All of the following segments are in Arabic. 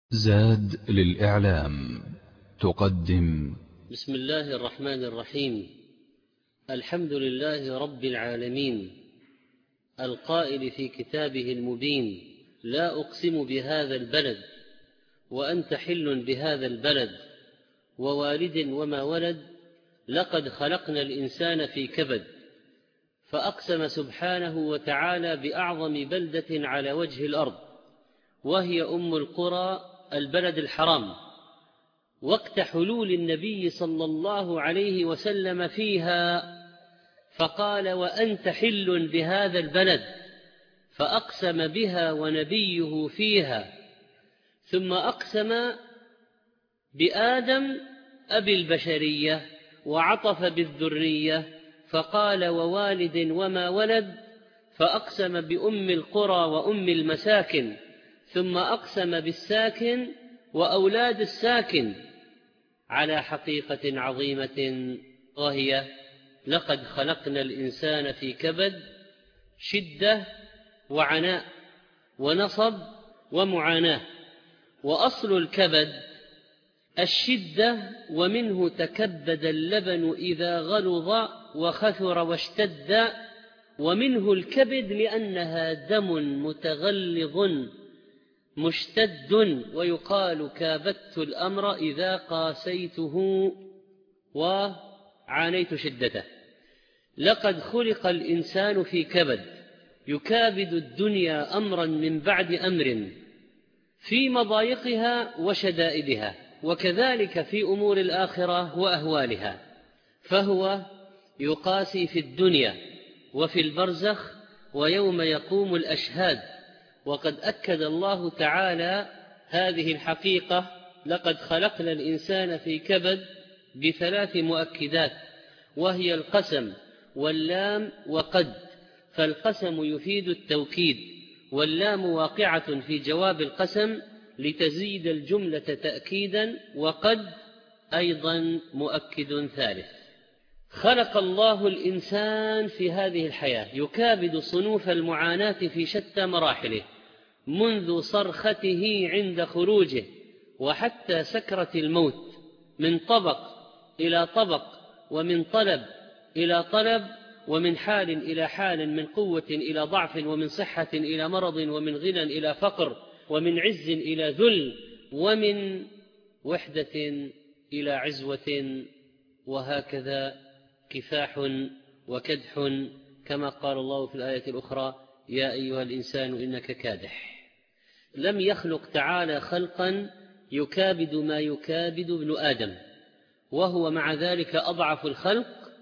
زاد للإعلام تقدم. بسم الله الرحمن الرحيم. الحمد لله رب العالمين، القائل في كتابه المبين: لا أقسم بهذا البلد وأنت حل بهذا البلد ووالد وما ولد، لقد خلقنا الإنسان في كبد. فأقسم سبحانه وتعالى بأعظم بلدة على وجه الأرض، وهي أم القرى، البلد الحرام، وقت حلول النبي صلى الله عليه وسلم فيها، فقال: وأنت حل بهذا البلد، فأقسم بها ونبيه فيها. ثم أقسم بآدم أبي البشرية وعطف بالذرية، فقال: ووالد وما ولد، فأقسم بأم القرى وأم المساكن. ثم أقسم بالساكن وأولاد الساكن على حقيقة عظيمة، وهي: لقد خلقنا الإنسان في كبد، شدة وعناء ونصب ومعاناة. وأصل الكبد الشدة، ومنه تكبد اللبن إذا غلظ وخثر واشتد، ومنه الكبد لأنها دم متغلظ مشتد، ويقال: كابدت الأمر إذا قاسيته وعانيت شدته. لقد خلق الإنسان في كبد، يكابد الدنيا أمرا من بعد أمر في مضايقها وشدائدها، وكذلك في أمور الآخرة وأهوالها، فهو يقاسي في الدنيا وفي البرزخ ويوم يقوم الأشهاد. وقد أكد الله تعالى هذه الحقيقة: لقد خلقنا الإنسان في كبد، بثلاث مؤكدات، وهي القسم واللام وقد. فالقسم يفيد التوكيد، واللام واقعة في جواب القسم لتزيد الجملة تأكيدا، وقد أيضا مؤكد ثالث. خلق الله الإنسان في هذه الحياة يكابد صنوف المعاناة في شتى مراحله، منذ صرخته عند خروجه وحتى سكرة الموت، من طبق إلى طبق، ومن طلب إلى طلب، ومن حال إلى حال، من قوة إلى ضعف، ومن صحة إلى مرض، ومن غنى إلى فقر، ومن عز إلى ذل، ومن وحدة إلى عزوة، وهكذا كفاح وكدح، كما قال الله في الآية الأخرى: يا أيها الإنسان إنك كادح. لم يخلق تعالى خلقا يكابد ما يكابد ابن آدم، وهو مع ذلك أضعف الخلق،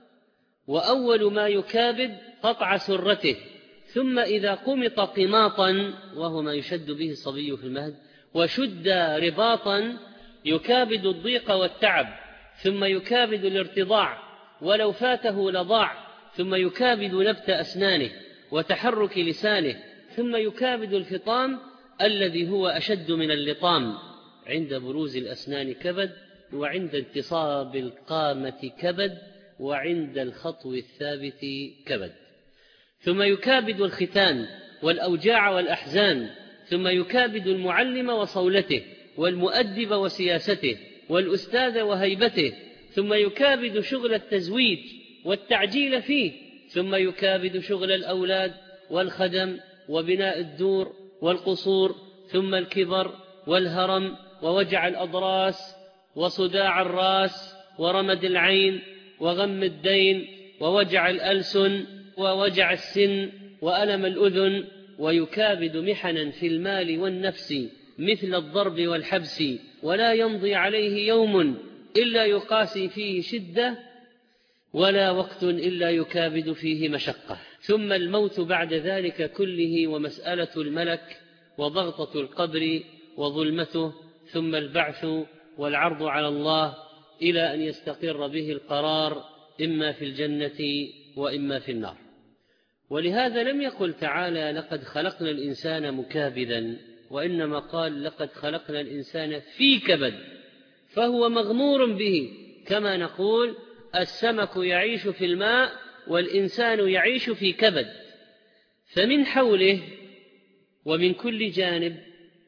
وأول ما يكابد قطع سرته، ثم إذا قمط قماطا، وهو ما يشد به الصبي في المهد، وشد رباطا، يكابد الضيق والتعب، ثم يكابد الارتضاع ولو فاته لضاع، ثم يكابد نبت أسنانه وتحرك لسانه، ثم يكابد الفطام الذي هو أشد من اللطام، عند بروز الأسنان كبد، وعند انتصاب القامة كبد، وعند الخطو الثابت كبد. ثم يكابد الختان والأوجاع والأحزان، ثم يكابد المعلم وصولته، والمؤدب وسياسته، والأستاذ وهيبته، ثم يكابد شغل التزويج والتعجيل فيه، ثم يكابد شغل الأولاد والخدم وبناء الدور والقصور، ثم الكبر والهرم ووجع الأضراس وصداع الراس ورمد العين وغم الدين ووجع الألسن ووجع السن وألم الأذن، ويكابد محنا في المال والنفس مثل الضرب والحبس، ولا يمضي عليه يوم إلا يقاسي فيه شدة، ولا وقت إلا يكابد فيه مشقة. ثم الموت بعد ذلك كله، ومسألة الملك، وضغطة القبر وظلمته، ثم البعث والعرض على الله، إلى أن يستقر به القرار، إما في الجنة وإما في النار. ولهذا لم يقل تعالى: لقد خلقنا الإنسان مكابدا، وإنما قال: لقد خلقنا الإنسان في كبد، فهو مغمور به، كما نقول: السمك يعيش في الماء والإنسان يعيش في كبد. فمن حوله ومن كل جانب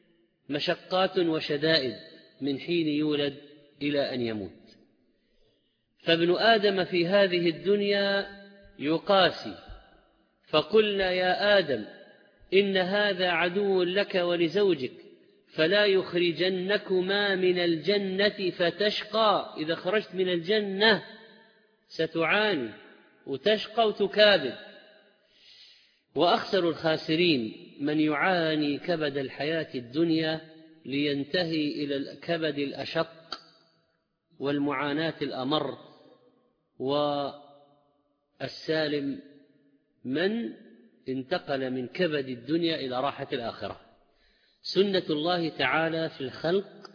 مشقات وشدائد من حين يولد إلى أن يموت. فابن آدم في هذه الدنيا يقاسي، فقلنا يا آدم إن هذا عدو لك ولزوجك فلا يخرجنكما من الجنة فتشقى. إذا خرجت من الجنة ستعاني وتشقى وتكابد. وأخسر الخاسرين من يعاني كبد الحياة الدنيا لينتهي إلى الكبد الأشق والمعاناة الأمر. والسالم من انتقل من كبد الدنيا إلى راحة الآخرة. سنة الله تعالى في الخلق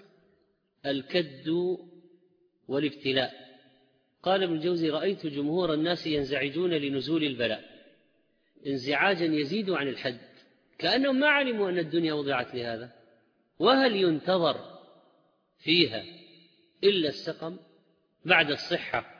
الكد والابتلاء. قال ابن الجوزي: رأيت جمهور الناس ينزعجون لنزول البلاء انزعاجا يزيد عن الحد، كأنهم ما علموا أن الدنيا وضعت لهذا. وهل ينتظر فيها إلا السقم بعد الصحة،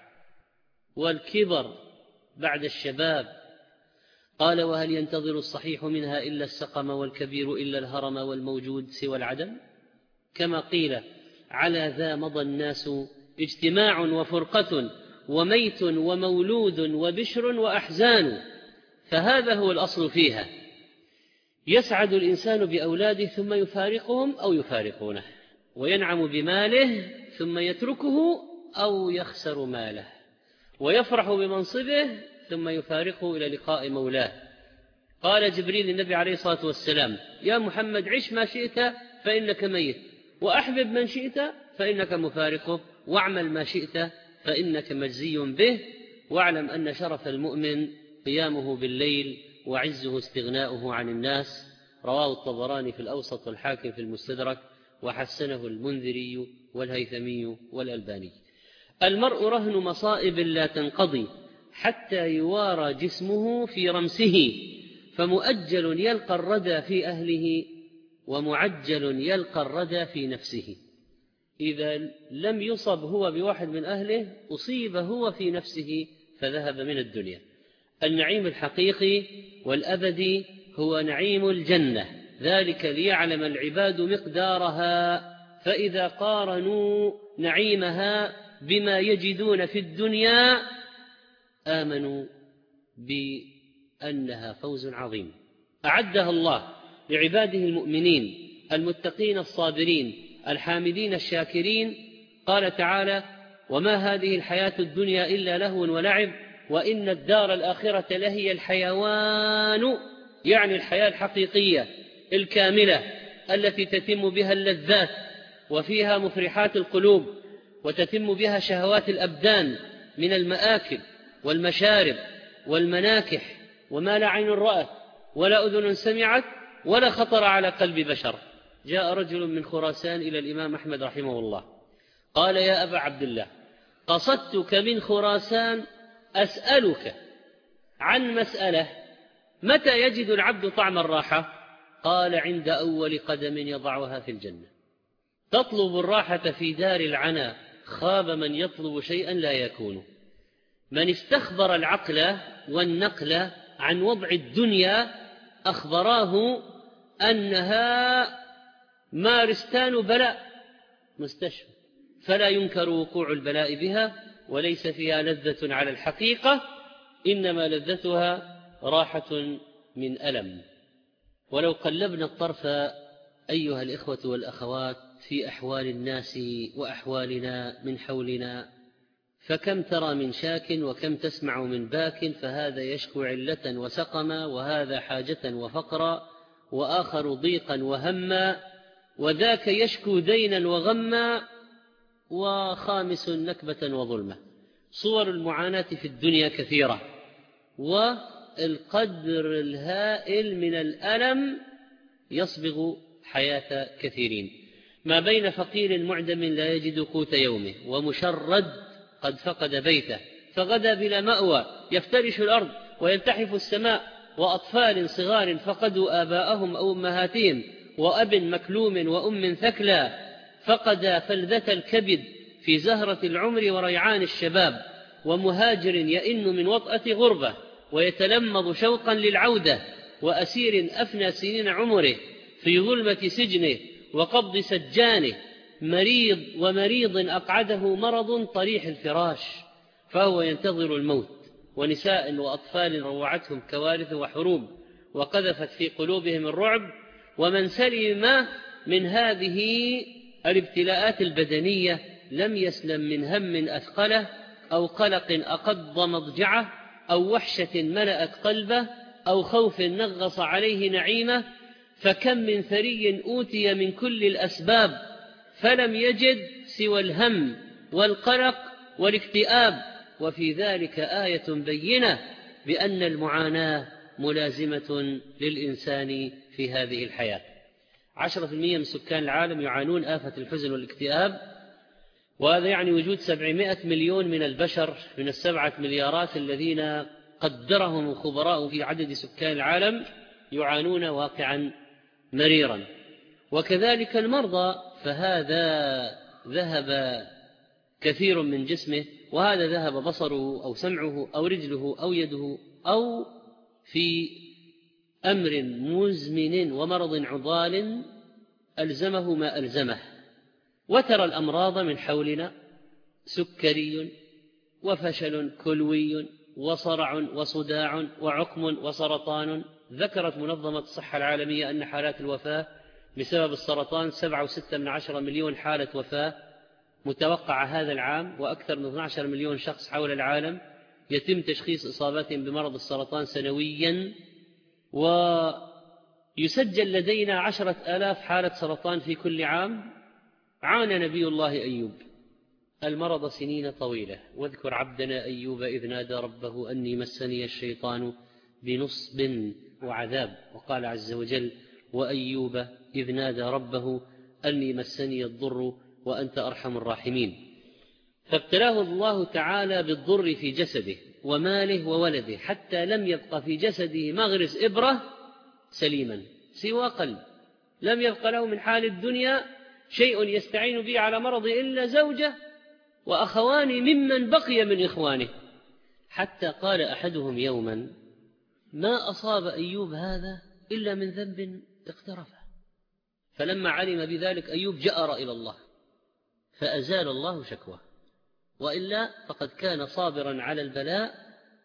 والكبر بعد الشباب؟ قال: وهل ينتظر الصحيح منها إلا السقم، والكبير إلا الهرم، والموجود سوى العدم؟ كما قيل: على ذا مضى الناس اجتماع وفرقة، وميت ومولود وبشر وأحزان. فهذا هو الأصل فيها. يسعد الإنسان بأولاده ثم يفارقهم أو يفارقونه، وينعم بماله ثم يتركه أو يخسر ماله، ويفرح بمنصبه ثم يفارقه إلى لقاء مولاه. قال جبريل للنبي عليه الصلاة والسلام: يا محمد عش ما شئت فإنك ميت، وأحبب من شئت فإنك مفارقه، واعمل ما شئت فإنك مجزي به، واعلم أن شرف المؤمن قيامه بالليل وعزه استغناؤه عن الناس. رواه الطبراني في الأوسط والحاكم في المستدرك، وحسنه المنذري والهيثمي والألباني. المرء رهن مصائب لا تنقضي حتى يوارى جسمه في رمسه، فمؤجل يلقى الردى في أهله، ومعجل يلقى الردى في نفسه. إذا لم يصب هو بواحد من أهله أصيب هو في نفسه فذهب من الدنيا. النعيم الحقيقي والأبدي هو نعيم الجنة، ذلك ليعلم العباد مقدارها، فإذا قارنوا نعيمها بما يجدون في الدنيا آمنوا بأنها فوز عظيم أعدها الله لعباده المؤمنين المتقين الصابرين الحامدين الشاكرين. قال تعالى: وما هذه الحياة الدنيا إلا لهو ولعب وإن الدار الآخرة لهي الحيوان، يعني الحياة الحقيقية الكاملة التي تتم بها اللذات وفيها مفرحات القلوب وتتم بها شهوات الأبدان من المآكل والمشارب والمناكح، وما لا عين رأت ولا أذن سمعت ولا خطر على قلب بشر. جاء رجل من خراسان إلى الإمام أحمد رحمه الله قال: يا أبا عبد الله، قصدتك من خراسان أسألك عن مسألة، متى يجد العبد طعم الراحة؟ قال: عند أول قدم يضعها في الجنة. تطلب الراحة في دار العنى، خاب من يطلب شيئا لا يكون. من استخبر العقل والنقل عن وضع الدنيا أخبراه أنها مارستان بلاء، مستشفى، فلا ينكر وقوع البلاء بها، وليس فيها لذة على الحقيقة، إنما لذتها راحة من ألم. ولو قلبنا الطرف أيها الإخوة والأخوات في أحوال الناس وأحوالنا من حولنا، فكم ترى من شاك وكم تسمع من باك، فهذا يشكو علة وسقما، وهذا حاجة وفقرا، وآخر ضيقا وهما، وذاك يشكو دينا وغما، وخامس نكبة وظلمة. صور المعاناة في الدنيا كثيرة، والقدر الهائل من الألم يصبغ حياة كثيرين. ما بين فقير معدم لا يجد قوت يومه، ومشرد قد فقد بيته فغدا بلا مأوى يفترش الأرض ويلتحف السماء، وأطفال صغار فقدوا آباءهم أو أمهاتهم، وأب مكلوم وأم ثكلى فقد فلذة الكبد في زهرة العمر وريعان الشباب، ومهاجر يئن من وطأة غربة ويتلمض شوقا للعودة، وأسير أفنى سنين عمره في ظلمة سجنه وقبض سجانه، مريض ومريض أقعده مرض طريح الفراش فهو ينتظر الموت، ونساء وأطفال روعتهم كوارث وحروب وقذفت في قلوبهم الرعب. ومن سلم من هذه الابتلاءات البدنية لم يسلم من هم أثقله، أو قلق أقض مضجعه، أو وحشة ملأت قلبه، أو خوف نغص عليه نعيمه. فكم من ثري أوتي من كل الأسباب فلم يجد سوى الهم والقلق والاكتئاب، وفي ذلك آية بينة بأن المعاناة ملازمة للإنسان في هذه الحياة. 10% من سكان العالم يعانون آفة الحزن والاكتئاب، وهذا يعني وجود 700 مليون من البشر من 7 مليارات الذين قدرهم الخبراء في عدد سكان العالم يعانون واقعا مريرا. وكذلك المرضى، فهذا ذهب كثير من جسمه، وهذا ذهب بصره أو سمعه أو رجله أو يده، أو في أمر مزمن ومرض عضال ألزمه ما ألزمه. وترى الأمراض من حولنا: سكري وفشل كلوي وصرع وصداع وعقم وسرطان. ذكرت منظمة الصحة العالمية أن حالات الوفاة بسبب السرطان 7.6 مليون حالة وفاة متوقعة هذا العام، وأكثر من 12 مليون شخص حول العالم يتم تشخيص إصابتهم بمرض السرطان سنويا، ويسجل لدينا 10,000 حالة سرطان في كل عام. عانى نبي الله أيوب المرض سنين طويلة. واذكر عبدنا أيوب إذ نادى ربه أني مسني الشيطان بنصب وعذاب. وقال عز وجل: وأيوب إذ نادى ربه أني مسني الضر وأنت أرحم الراحمين. فابتلاه الله تعالى بالضر في جسده وماله وولده، حتى لم يبق في جسده مغرس إبرة سليما سوى قلب. لم يبق له من حال الدنيا شيء يستعين به على مرضه إلا زوجة وأخوان ممن بقي من إخوانه، حتى قال أحدهم يوما: ما أصاب أيوب هذا إلا من ذنب اقترفه. فلما علم بذلك أيوب جأر إلى الله فأزال الله شكواه، وإلا فقد كان صابرا على البلاء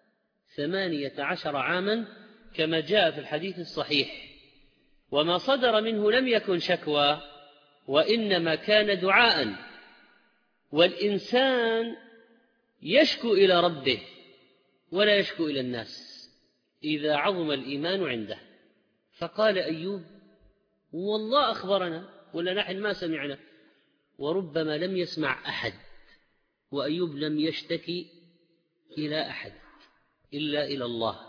18 عاما كما جاء في الحديث الصحيح. وما صدر منه لم يكن شكوى، وإنما كان دعاء. والإنسان يشكو إلى ربه ولا يشكو إلى الناس إذا عظم الإيمان عنده. فقال أيوب: والله أخبرنا ولا نحن ما سمعنا. وربما لم يسمع أحد، وأيوب لم يشتكي إلى أحد إلا إلى الله.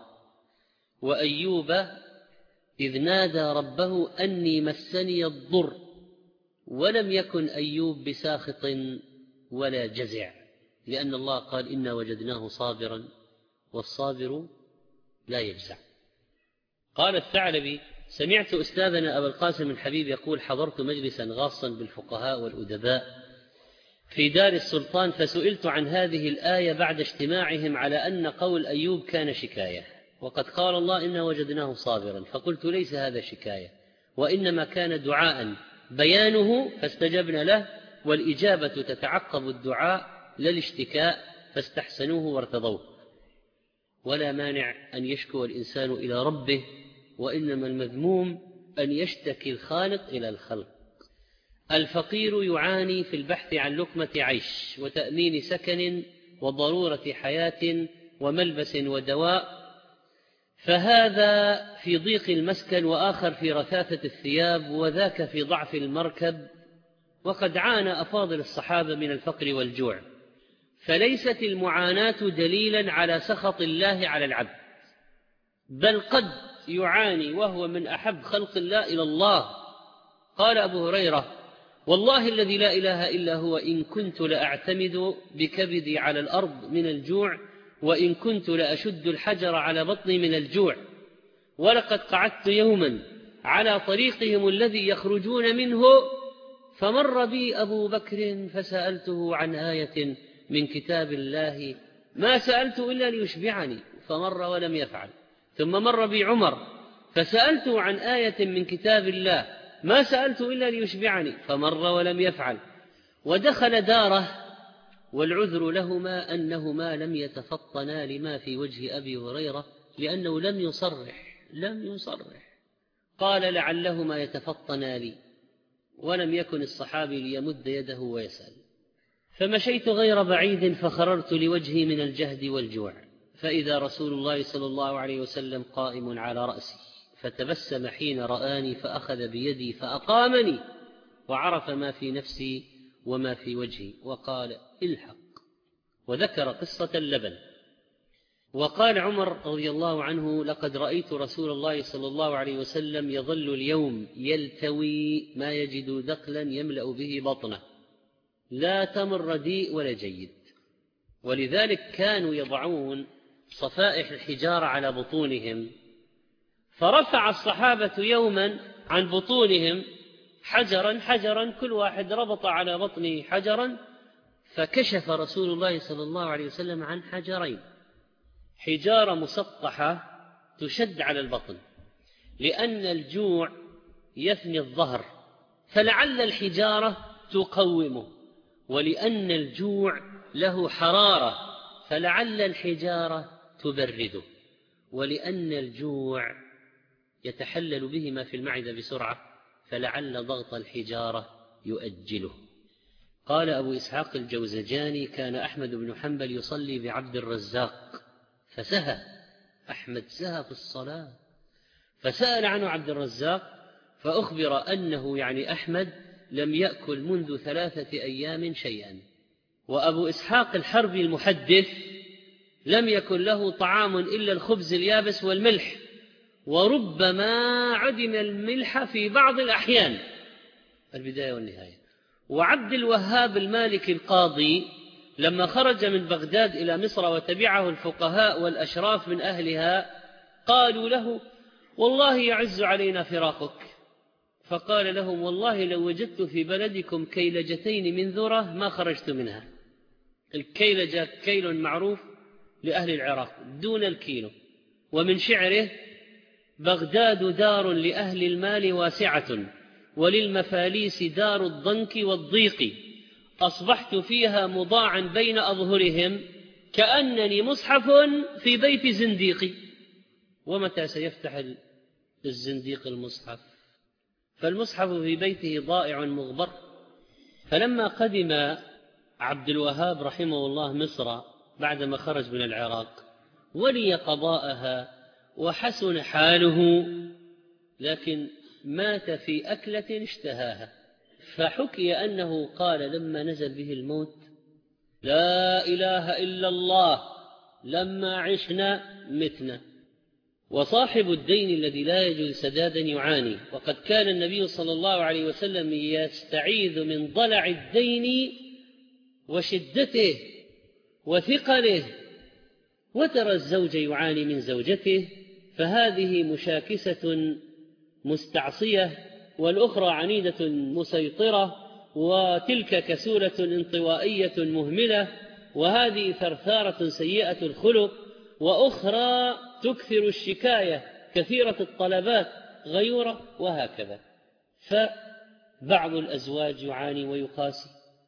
وأيوب إذ نادى ربه أني مسني الضر، ولم يكن أيوب بساخط ولا جزع، لأن الله قال: إنا وجدناه صابرا والصابر لا يجزع. قال الثعلبي: سمعت أستاذنا أبا القاسم الحبيب يقول: حضرت مجلسا غاصا بالفقهاء والأدباء في دار السلطان، فسئلت عن هذه الآية بعد اجتماعهم على أن قول أيوب كان شكاية، وقد قال الله: إنا وجدناه صابرا. فقلت: ليس هذا شكاية، وإنما كان دعاء بيانه فاستجبنا له، والإجابة تتعقب الدعاء لا الاشتكاء، فاستحسنوه وارتضوه. ولا مانع أن يشكو الإنسان إلى ربه، وإنما المذموم أن يشتكي الخالق إلى الخلق. الفقير يعاني في البحث عن لقمة عيش وتأمين سكن وضرورة حياة وملبس ودواء، فهذا في ضيق المسكن، وآخر في رثاثة الثياب، وذاك في ضعف المركب. وقد عانى أفاضل الصحابة من الفقر والجوع. فليست المعاناة دليلا على سخط الله على العبد، بل قد يعاني وهو من أحب خلق الله إلى الله. قال أبو هريرة: والله الذي لا إله إلا هو إن كنت لأعتمد بكبدي على الأرض من الجوع، وإن كنت لأشد الحجر على بطني من الجوع. ولقد قعدت يوما على طريقهم الذي يخرجون منه، فمر بي أبو بكر فسألته عن آية من كتاب الله ما سألت إلا ليشبعني، فمر ولم يفعل. ثم مر بي عمر فسألته عن آية من كتاب الله ما سألت إلا ليشبعني، فمر ولم يفعل. ودخل داره والعذر لهما أنهما لم يتفطنا لما في وجه أبي هريرة لأنه لم يصرح. قال لعلهما يتفطنا لي، ولم يكن الصحابي ليمد يده ويسأل. فمشيت غير بعيد فخررت لوجهي من الجهد والجوع، فإذا رسول الله صلى الله عليه وسلم قائم على رأسي، فتبسم حين رآني فأخذ بيدي فأقامني، وعرف ما في نفسي وما في وجهي، وقال الحق، وذكر قصة اللبن. وقال عمر رضي الله عنه: لقد رأيت رسول الله صلى الله عليه وسلم يظل اليوم يلتوي ما يجد دقلا يملأ به بطنه، لا تمر رديء ولا جيد. ولذلك كانوا يضعون صفائح الحجارة على بطونهم، فرفع الصحابة يوما عن بطونهم حجرا، كل واحد ربط على بطنه حجرا، فكشف رسول الله صلى الله عليه وسلم عن حجرين، حجارة مسطحة تشد على البطن، لأن الجوع يثني الظهر، فلعل الحجارة تقومه، ولأن الجوع له حرارة، فلعل الحجارة تبرده، ولأن الجوع يتحلل به ما في المعدة بسرعة، فلعل ضغط الحجارة يؤجله. قال أبو إسحاق الجوزجاني: كان أحمد بن حنبل يصلي بعبد الرزاق فسهى، أحمد سهى في الصلاة، فسأل عنه عبد الرزاق فأخبر أنه يعني أحمد لم يأكل منذ 3 أيام شيئا. وأبو إسحاق الحربي المحدث لم يكن له طعام إلا الخبز اليابس والملح، وربما عدم الملح في بعض الأحيان، البداية والنهاية. وعبد الوهاب المالكي القاضي لما خرج من بغداد إلى مصر وتبعه الفقهاء والأشراف من أهلها قالوا له: والله يعز علينا فراقك. فقال لهم: والله لو وجدت في بلدكم كيلجتين من ذرة ما خرجت منها. الكيلجة كيل معروف لأهل العراق دون الكيلو. ومن شعره: بغداد دار لأهل المال واسعة، وللمفاليس دار الضنك والضيق، أصبحت فيها مضاعا بين أظهرهم كأنني مصحف في بيت زنديق. ومتى سيفتح الزنديق المصحف؟ فالمصحف في بيته ضائع مغبر. فلما قدم عبد الوهاب رحمه الله مصر بعدما خرج من العراق ولي قضاءها وحسن حاله، لكن مات في أكلة اشتهاها. فحكي أنه قال لما نزل به الموت: لا إله إلا الله، لما عشنا متنا. وصاحب الدين الذي لا يجوز سدادا يعاني، وقد كان النبي صلى الله عليه وسلم يستعيذ من ضلع الدين وشدته وثقله. وترى الزوج يعاني من زوجته، فهذه مشاكسة مستعصية، والأخرى عنيدة مسيطرة، وتلك كسولة انطوائية مهملة، وهذه ثرثارة سيئة الخلق، وأخرى تكثر الشكاية كثيرة الطلبات غيورة، وهكذا. فبعض الأزواج يعاني ويقاسي.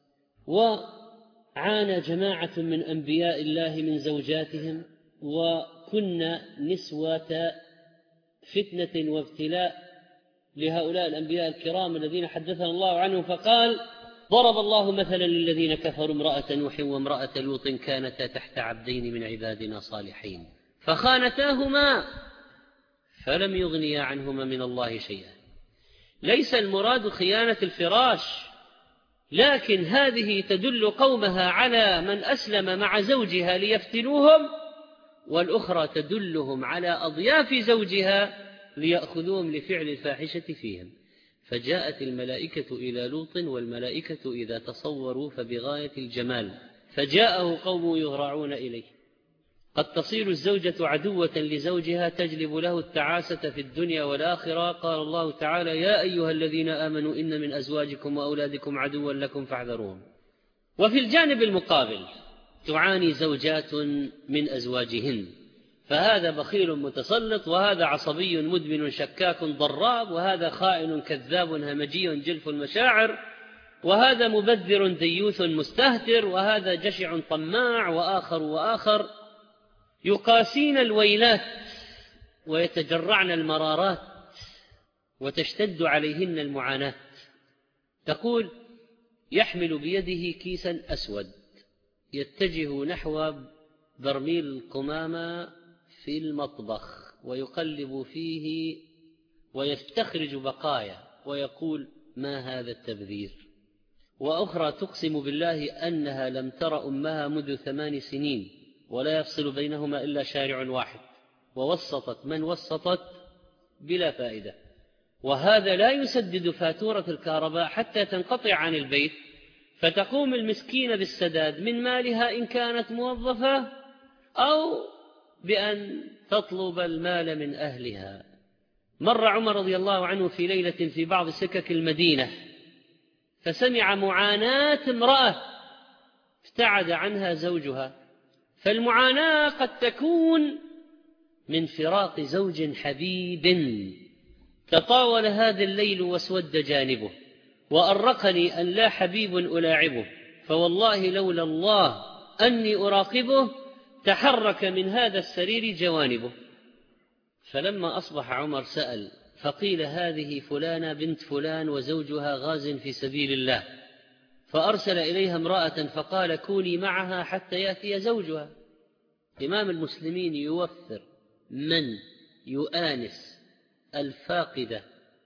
وعانى جماعة من أنبياء الله من زوجاتهم، وكنا نسوة فتنة وابتلاء لهؤلاء الأنبياء الكرام الذين حدثنا الله عنهم، فقال: ضرب الله مثلا للذين كفروا امرأة نوح وامرأة لوط كانتا تحت عبدين من عبادنا صالحين فخانتاهما فلم يغنيا عنهما من الله شيئا. ليس المراد خيانة الفراش، لكن هذه تدل قومها على من أسلم مع زوجها ليفتنوهم، والأخرى تدلهم على أضياف زوجها ليأخذوهم لفعل الفاحشة فيهم. فجاءت الملائكة إلى لوط، والملائكة إذا تصوروا فبغاية الجمال، فجاءه قوم يهرعون إليه. قد تصير الزوجة عدوة لزوجها تجلب له التعاسة في الدنيا والآخرة. قال الله تعالى: يا أيها الذين آمنوا إن من أزواجكم وأولادكم عدوا لكم فاحذروهم. وفي الجانب المقابل تعاني زوجات من أزواجهن، فهذا بخيل متسلط، وهذا عصبي مدمن شكاك ضراب، وهذا خائن كذاب همجي جلف المشاعر، وهذا مبذر ديوث مستهتر، وهذا جشع طماع، وآخر يقاسين الويلات ويتجرعن المرارات وتشتد عليهن المعاناة. تقول: يحمل بيده كيسا أسود يتجه نحو برميل القمامة في المطبخ ويقلب فيه ويستخرج بقايا ويقول: ما هذا التبذير؟ وأخرى تقسم بالله أنها لم تر أمها منذ 8 سنين ولا يفصل بينهما إلا شارع واحد، ووسطت من وسطت بلا فائدة، وهذا لا يسدد فاتورة الكهرباء حتى تنقطع عن البيت، فتقوم المسكينة بالسداد من مالها إن كانت موظفة، أو بأن تطلب المال من أهلها. مر عمر رضي الله عنه في ليلة في بعض سكك المدينة فسمع معاناة امرأة ابتعد عنها زوجها، فالمعاناة قد تكون من فراق زوج حبيب. تطاول هذا الليل واسود جانبه، وأرقني أن لا حبيب ألاعبه، فوالله لولا الله أني أراقبه تحرك من هذا السرير جوانبه. فلما أصبح عمر سأل فقيل: هذه فلانة بنت فلان وزوجها غاز في سبيل الله، فأرسل إليها امرأة فقال: كوني معها حتى يأتي زوجها. إمام المسلمين يوفر من يؤانس الفاقدة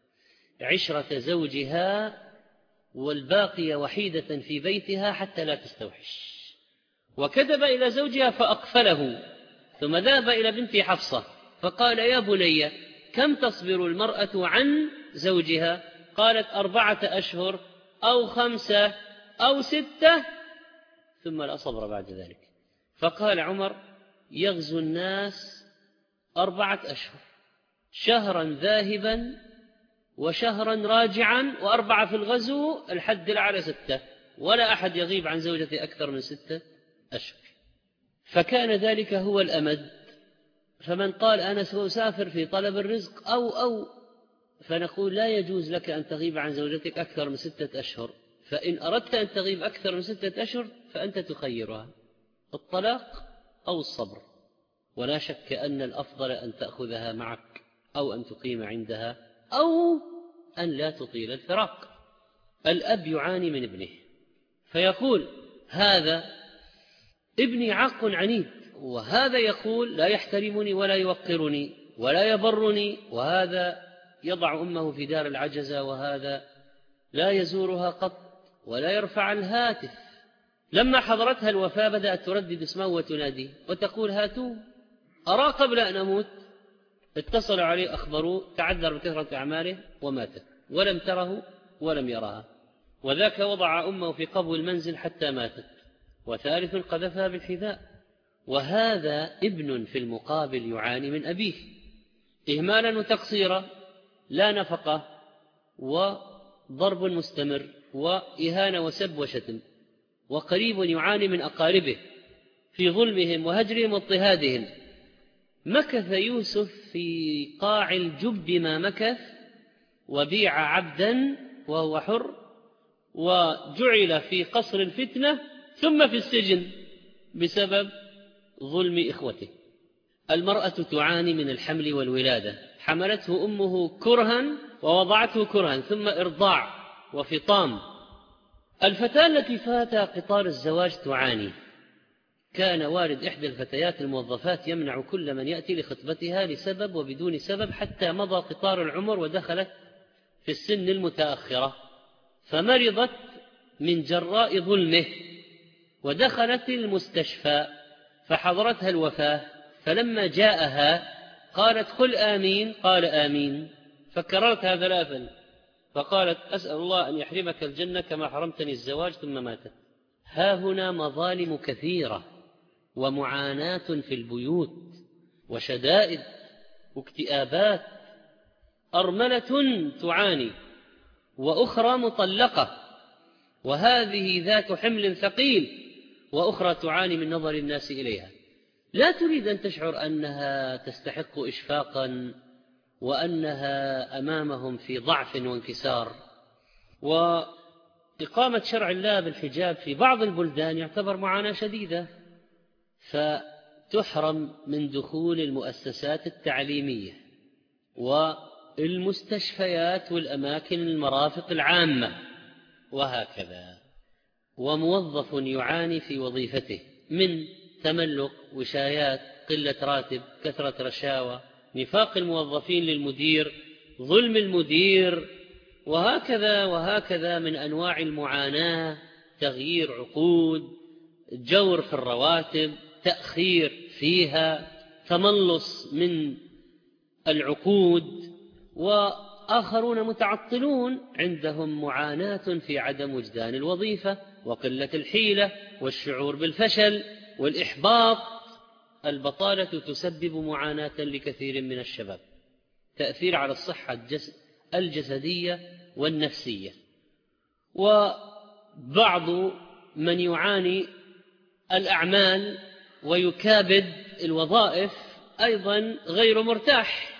عشرة زوجها والباقية وحيدة في بيتها حتى لا تستوحش، وكتب إلى زوجها فأقفله، ثم ذهب إلى بنت حفصة فقال: يا بني، كم تصبر المرأة عن زوجها؟ قالت: 4 أشهر أو 5 أو 6، ثم لا صبر بعد ذلك. فقال عمر: يغزو الناس 4 أشهر، شهرا ذاهبا وشهرا راجعا، و4 في الغزو، الحد الأعلى 6، ولا أحد يغيب عن زوجته أكثر من 6 أشهر. فكان ذلك هو الأمد. فمن قال: أنا سأسافر في طلب الرزق أو فنقول: لا يجوز لك أن تغيب عن زوجتك أكثر من 6 أشهر، فإن أردت أن تغيب أكثر من 6 أشهر فأنت تخيرها: الطلاق أو الصبر. ولا شك أن الأفضل أن تأخذها معك، أو أن تقيم عندها، أو أن لا تطيل الفراق. الأب يعاني من ابنه فيقول: هذا ابني عاق عنيد، وهذا يقول: لا يحترمني ولا يوقرني ولا يبرني، وهذا يضع أمه في دار العجزة، وهذا لا يزورها قط ولا يرفع الهاتف. لما حضرتها الوفاة بدأت تردد اسمه وتناديه وتقول: هاتوه، أرى قبل أن أموت. اتصلوا عليه أخبروه، تعذر بكثرة أعماله ومات، ولم تره ولم يرها. وذاك وضع أمه في قبو المنزل حتى ماتت، وثالث قذفها بالحذاء. وهذا ابن في المقابل يعاني من أبيه إهمالا وتقصيرا، لا نفقة، وضرب مستمر، وإهانة وسب وشتم. وقريب يعاني من أقاربه في ظلمهم وهجرهم واضطهادهم. مكث يوسف في قاع الجب ما مكث، وبيع عبدا وهو حر، وجعل في قصر الفتنة، ثم في السجن بسبب ظلم إخوته. المرأة تعاني من الحمل والولادة، حملته أمه كرها ووضعته كرها، ثم إرضاع وفطام. الفتاة التي فاتها قطار الزواج تعاني. كان والد إحدى الفتيات الموظفات يمنع كل من يأتي لخطبتها لسبب وبدون سبب، حتى مضى قطار العمر ودخلت في السن المتأخرة، فمرضت من جراء ظلمه، ودخلت المستشفى فحضرتها الوفاة. فلما جاءها قالت: قل آمين. قال: آمين. فكررتها 3، فقالت: أسأل الله أن يحرمك الجنة كما حرمتني الزواج، ثم ماتت. ها هنا مظالم كثيرة، ومعاناة في البيوت، وشدائد واكتئابات. أرملة تعاني، وأخرى مطلقة، وهذه ذات حمل ثقيل، وأخرى تعاني من نظر الناس إليها. لا تريد أن تشعر أنها تستحق إشفاقا وأنها أمامهم في ضعف وانكسار. وإقامة شرع الله بالحجاب في بعض البلدان يعتبر معاناة شديدة، فتحرم من دخول المؤسسات التعليمية والمستشفيات والأماكن المرافق العامة وهكذا. وموظف يعاني في وظيفته من تملق، وشايات، قلة راتب، كثرة رشاوى، نفاق الموظفين للمدير، ظلم المدير، وهكذا من أنواع المعاناة، تغيير عقود، جور في الرواتب، تأخير فيها، تملص من العقود. وآخرون متعطلون عندهم معاناة في عدم وجدان الوظيفة وقلة الحيلة والشعور بالفشل والإحباط. البطالة تسبب معاناة لكثير من الشباب، تأثير على الصحة الجسدية والنفسية. وبعض من يعاني الأعمال ويكابد الوظائف أيضا غير مرتاح.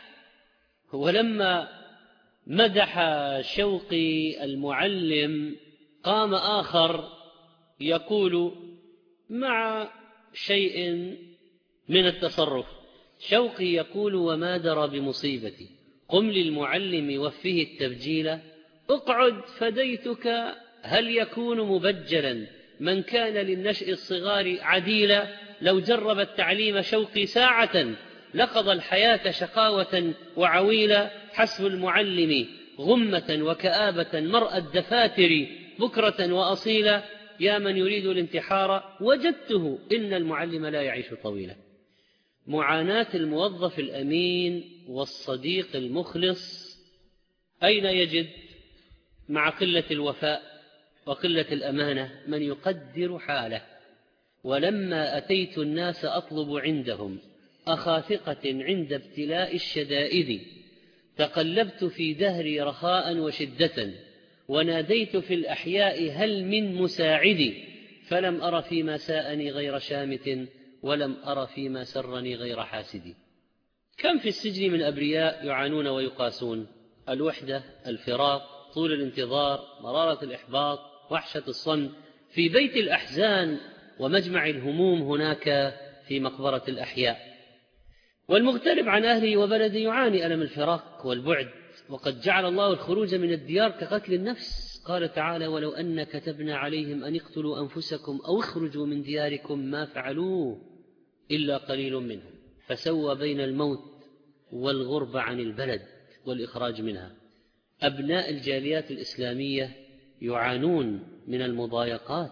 ولما مدح شوقي المعلم قام آخر يقول مع شيء من التصرف، شوقي يقول: وما درى بمصيبتي، قم للمعلم وفه التبجيل، اقعد فديتك، هل يكون مبجلا من كان للنشء الصغار عديلا. لو جرب التعليم شوقي ساعة لقضى الحياة شقاوة وعويلا. حسب المعلم غمة وكآبة مرأى الدفاتر بكرة وأصيلا. يا من يريد الانتحار وجدته، إن المعلم لا يعيش طويلا. معاناة الموظف الأمين والصديق المخلص أين يجد مع قلة الوفاء وقلة الأمانة من يقدر حاله؟ ولما أتيت الناس أطلب عندهم أخا ثقة عند ابتلاء الشدائد، تقلبت في دهري رخاء وشدة، وناديت في الأحياء هل من مساعد، فلم أر فيما ساءني غير شامت، ولم أر فيما سرني غير حاسد. كم في السجن من أبرياء يعانون ويقاسون: الوحدة، الفراق، طول الانتظار، مرارة الإحباط، وحشة الصمت، في بيت الأحزان ومجمع الهموم هناك في مقبرة الأحياء. والمغترب عن أهله وبلده يعاني ألم الفراق والبعد، وقد جعل الله الخروج من الديار كقتل النفس. قال تعالى: ولو أن كتبنا عليهم أن اقتلوا أنفسكم أو اخرجوا من دياركم ما فعلوه إلا قليل منهم. فسوى بين الموت والغربة عن البلد والإخراج منها. أبناء الجاليات الإسلامية يعانون من المضايقات،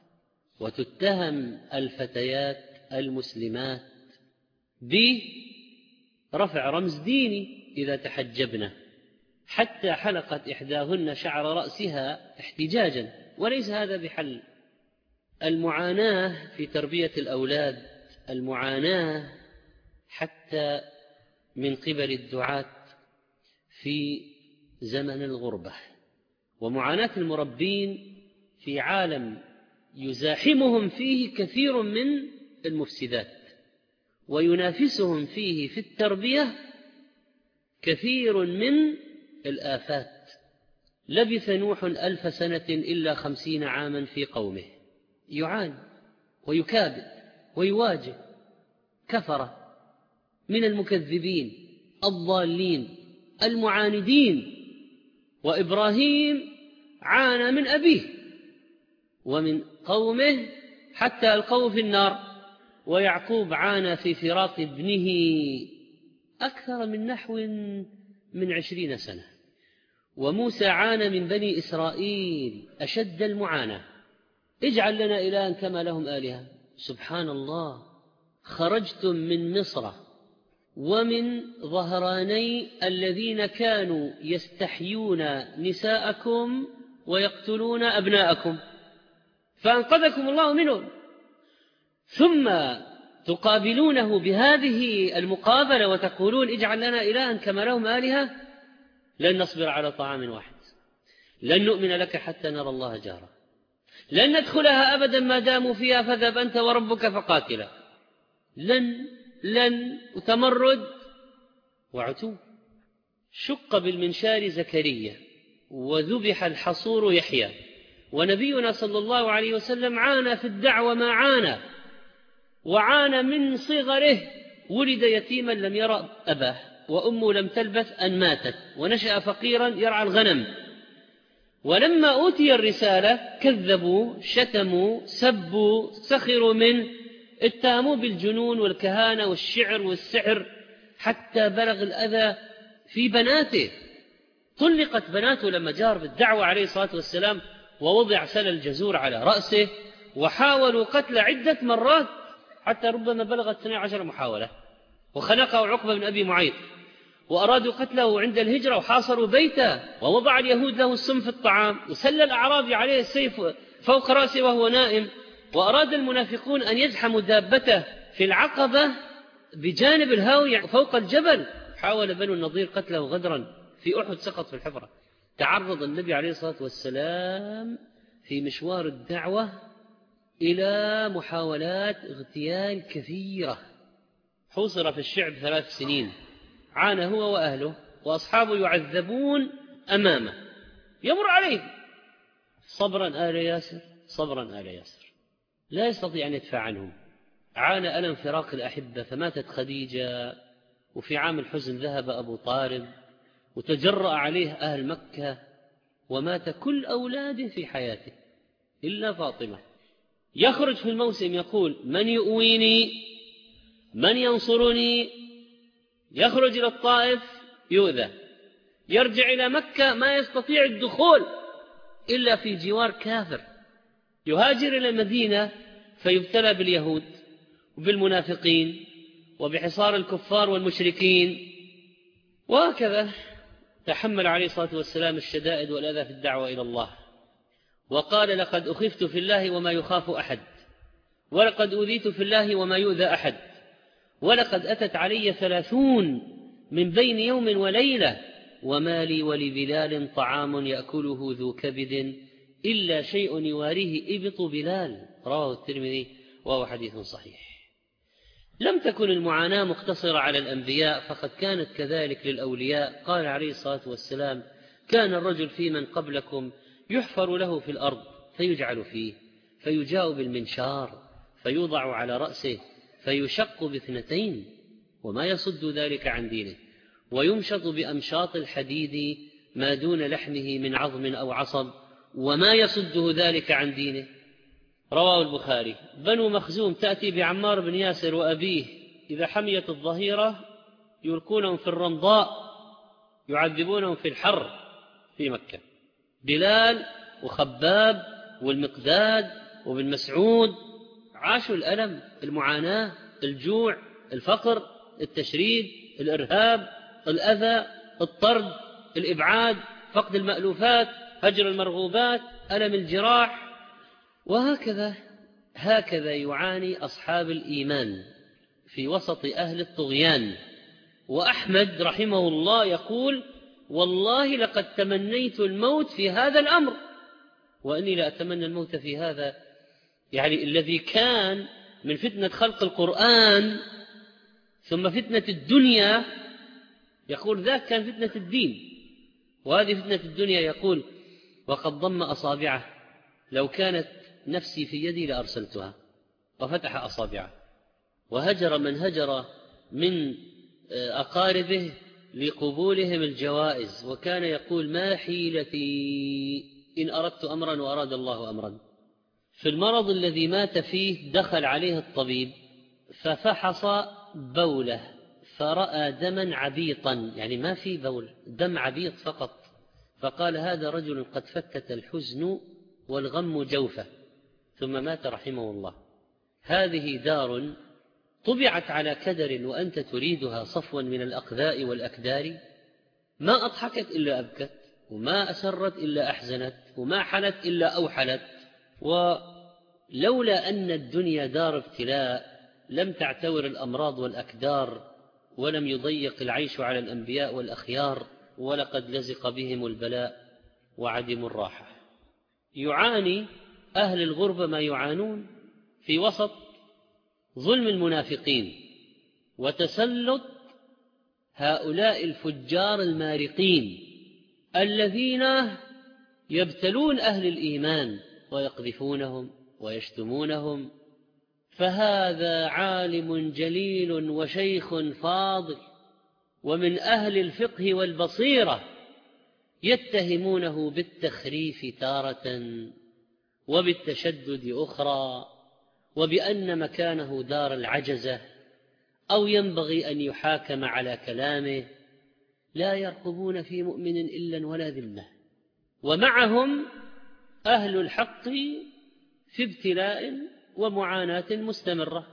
وتتهم الفتيات المسلمات برفع رمز ديني إذا تحجبن، حتى حلقت إحداهن شعر رأسها احتجاجا، وليس هذا بحل. المعاناة في تربية الأولاد، المعاناة حتى من قبل الدعاة في زمن الغربة، ومعاناة المربين في عالم يزاحمهم فيه كثير من المفسدات، وينافسهم فيه في التربية كثير من الآفات. لبث نوح 1000 سنة إلا 50 عاما في قومه، يعاني ويكابد ويواجه كفرة من المكذبين الضالين المعاندين. وإبراهيم عانى من أبيه ومن قومه حتى ألقوه في النار، ويعقوب عانى في فراق ابنه أكثر من نحو من 20 سنة، وموسى عانى من بني إسرائيل أشد المعاناة. اجعل لنا إلها كما لهم آلهة. سبحان الله، خرجتم من مصر ومن ظهراني الذين كانوا يستحيون نساءكم ويقتلون أبناءكم، فأنقذكم الله منهم، ثم تقابلونه بهذه المقابلة وتقولون اجعل لنا إلها كما لهم آلهة. لن نصبر على طعام واحد، لن نؤمن لك حتى نرى الله جهرة، لن ندخلها أبدا ما داموا فيها، فاذهب أنت وربك فقاتلا. لن وتمرد وعتو. شق بالمنشار زكريا وذبح الحصور يحيى، ونبينا صلى الله عليه وسلم عانى في الدعوة ما عانى، وعانى من صغره، ولد يتيما لم يرى أباه، وأمه لم تلبث أن ماتت، ونشأ فقيرا يرعى الغنم. ولما أوتي الرسالة كذبوا، شتموا، سبوا، سخروا منه، اتهموا بالجنون والكهانة والشعر والسحر، حتى بلغ الأذى في بناته. طلقت بناته لما جار بالدعوة عليه الصلاة والسلام، ووضع سل الجزور على رأسه، وحاولوا قتل عدة مرات حتى ربما بلغت 12 محاولة. وخنقه عقبة بن أبي معيط، وأرادوا قتله عند الهجرة وحاصروا بيته، ووضع اليهود له السم في الطعام، وسل الأعرابي عليه السيف فوق رأسه وهو نائم. وأراد المنافقون أن يزحموا دابته في العقبة بجانب الهاوية فوق الجبل. حاول بنو النضير قتله غدرا في أحد، سقط في الحفرة. تعرض النبي عليه الصلاة والسلام في مشوار الدعوة إلى محاولات اغتيال كثيرة. حوصر في الشعب 3 سنين، عانى هو وأهله، وأصحابه يعذبون أمامه، يمر عليه. صبرا آل ياسر، صبرا آل ياسر، لا يستطيع أن يدفع عنهم. عانى ألم فراق الأحبة، فماتت خديجة، وفي عام الحزن ذهب أبو طالب، وتجرأ عليه أهل مكة، ومات كل أولاده في حياته إلا فاطمة. يخرج في الموسم يقول: من يؤويني، من ينصرني. يخرج إلى الطائف يؤذى، يرجع إلى مكة ما يستطيع الدخول إلا في جوار كافر. يهاجر إلى المدينة فيبتلى باليهود وبالمنافقين وبحصار الكفار والمشركين. وهكذا تحمل عليه الصلاة والسلام الشدائد والأذى في الدعوة إلى الله، وقال: لقد أخفت في الله وما يخاف أحد، ولقد أوذيت في الله وما يؤذى أحد، ولقد أتت علي 30 من بين يوم وليلة، وما لي ولبلال طعام يأكله ذو كبد إلا شيء يواريه إبط بلال. رواه الترمذي وهو حديث صحيح. لم تكن المعاناة مقتصرة على الأنبياء، فقد كانت كذلك للأولياء. قال عليه الصلاة والسلام: كان الرجل في من قبلكم يحفر له في الأرض فيجعل فيه، فيجاء بالمنشار فيوضع على رأسه فيشق ب2، وما يصد ذلك عن دينه، ويمشط بأمشاط الحديد ما دون لحمه من عظم أو عصب، وما يصده ذلك عن دينه. رواه البخاري. بنو مخزوم تأتي بعمار بن ياسر وأبيه، إذا حميت الظهيرة يلقونهم في الرمضاء، يعذبونهم في الحر في مكة. بلال وخباب والمقداد وابن مسعود عاشوا الألم، المعاناة، الجوع، الفقر، التشريد، الإرهاب، الأذى، الطرد، الإبعاد، فقد المألوفات، هجر المرغوبات، ألم الجراح. هكذا يعاني أصحاب الإيمان في وسط أهل الطغيان. وأحمد رحمه الله يقول: والله لقد تمنيت الموت في هذا الأمر، وأني لا أتمنى الموت في هذا، يعني الذي كان من فتنة خلق القرآن ثم فتنة الدنيا. يقول ذاك كان فتنة الدين، وهذه فتنة الدنيا. يقول: وقد ضم أصابعه، لو كانت نفسي في يدي لأرسلتها. وفتح أصابعه، وهجر من هجر من أقاربه لقبولهم الجوائز، وكان يقول: ما حيلتي إن أردت أمرا وأراد الله أمرا. في المرض الذي مات فيه دخل عليه الطبيب ففحص بوله فرأى دما عبيطا، يعني ما في بول، دم عبيط فقط، فقال: هذا رجل قد فتت الحزن والغم جوفه، ثم مات رحمه الله. هذه دار طبعت على كدر وأنت تريدها صفوا من الأقذاء والأكدار، ما أضحكت إلا أبكت، وما أسرت إلا أحزنت، وما حنت إلا أوحلت. ولولا أن الدنيا دار ابتلاء لم تعتور الأمراض والأكدار، ولم يضيق العيش على الأنبياء والأخيار، ولقد لزق بهم البلاء وعدموا الراحة. يعاني أهل الغربة ما يعانون في وسط ظلم المنافقين وتسلط هؤلاء الفجار المارقين الذين يبتلون أهل الإيمان ويقذفونهم ويشتمونهم. فهذا عالم جليل وشيخ فاضل ومن أهل الفقه والبصيرة يتهمونه بالتخريف تارة وبالتشدد أخرى، وبأن مكانه دار العجزة أو ينبغي أن يحاكم على كلامه. لا يرقبون في مؤمن إلا ولا ذمة، ومعهم أهل الحق في ابتلاء ومعاناة مستمرة،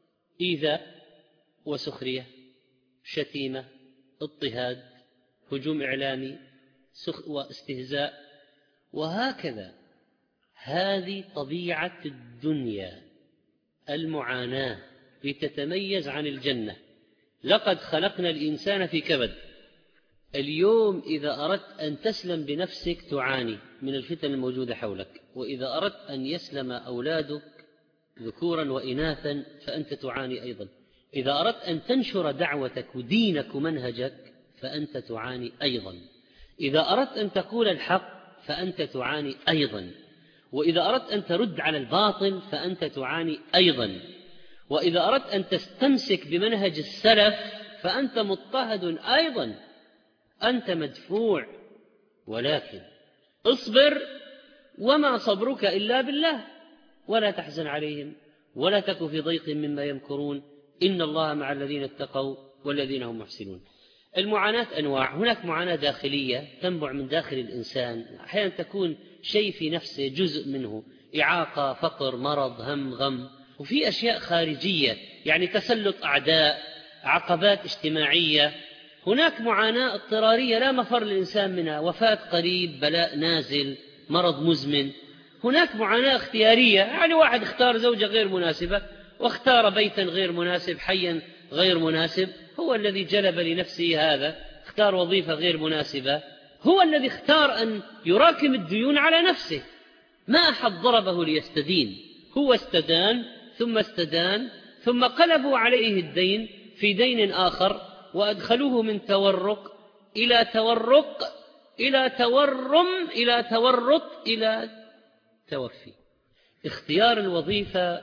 إيذاء وسخرية، شتيمة، اضطهاد، هجوم إعلامي واستهزاء، وهكذا. هذه طبيعة الدنيا، المعاناة لتتميز عن الجنة. لقد خلقنا الإنسان في كبد. اليوم إذا أردت أن تسلم بنفسك تعاني من الفتن الموجودة حولك، وإذا أردت أن يسلم أولادك ذكورا وإناثا فأنت تعاني أيضا. إذا أردت أن تنشر دعوتك ودينك ومنهجك فأنت تعاني أيضا. إذا أردت أن تقول الحق فأنت تعاني أيضا. وإذا أردت أن ترد على الباطل فأنت تعاني أيضا. وإذا أردت أن تستمسك بمنهج السلف فأنت مضطهد أيضا، أنت مدفوع. ولكن اصبر وما صبرك إلا بالله، ولا تحزن عليهم ولا تك في ضيق مما يمكرون، إن الله مع الذين اتقوا والذين هم محسنون. المعاناة أنواع. هناك معاناة داخلية تنبع من داخل الإنسان، أحيانا تكون شيء في نفسه جزء منه، إعاقة، فقر، مرض، هم، غم. وفي أشياء خارجية، يعني تسلط أعداء، عقبات اجتماعية. هناك معاناة اضطرارية لا مفر للإنسان منها، وفاة قريب، بلاء نازل، مرض مزمن. هناك معاناة اختيارية، يعني واحد اختار زوجة غير مناسبة، واختار بيتا غير مناسب، حيا غير مناسب، هو الذي جلب لنفسه هذا. اختار وظيفة غير مناسبة، هو الذي اختار أن يراكم الديون على نفسه. ما أحد ضربه ليستدين، هو استدان ثم استدان، ثم قلبوا عليه الدين في دين آخر، وأدخلوه من تورق إلى تورق إلى تورم إلى تورط إلى توفي. اختيار الوظيفة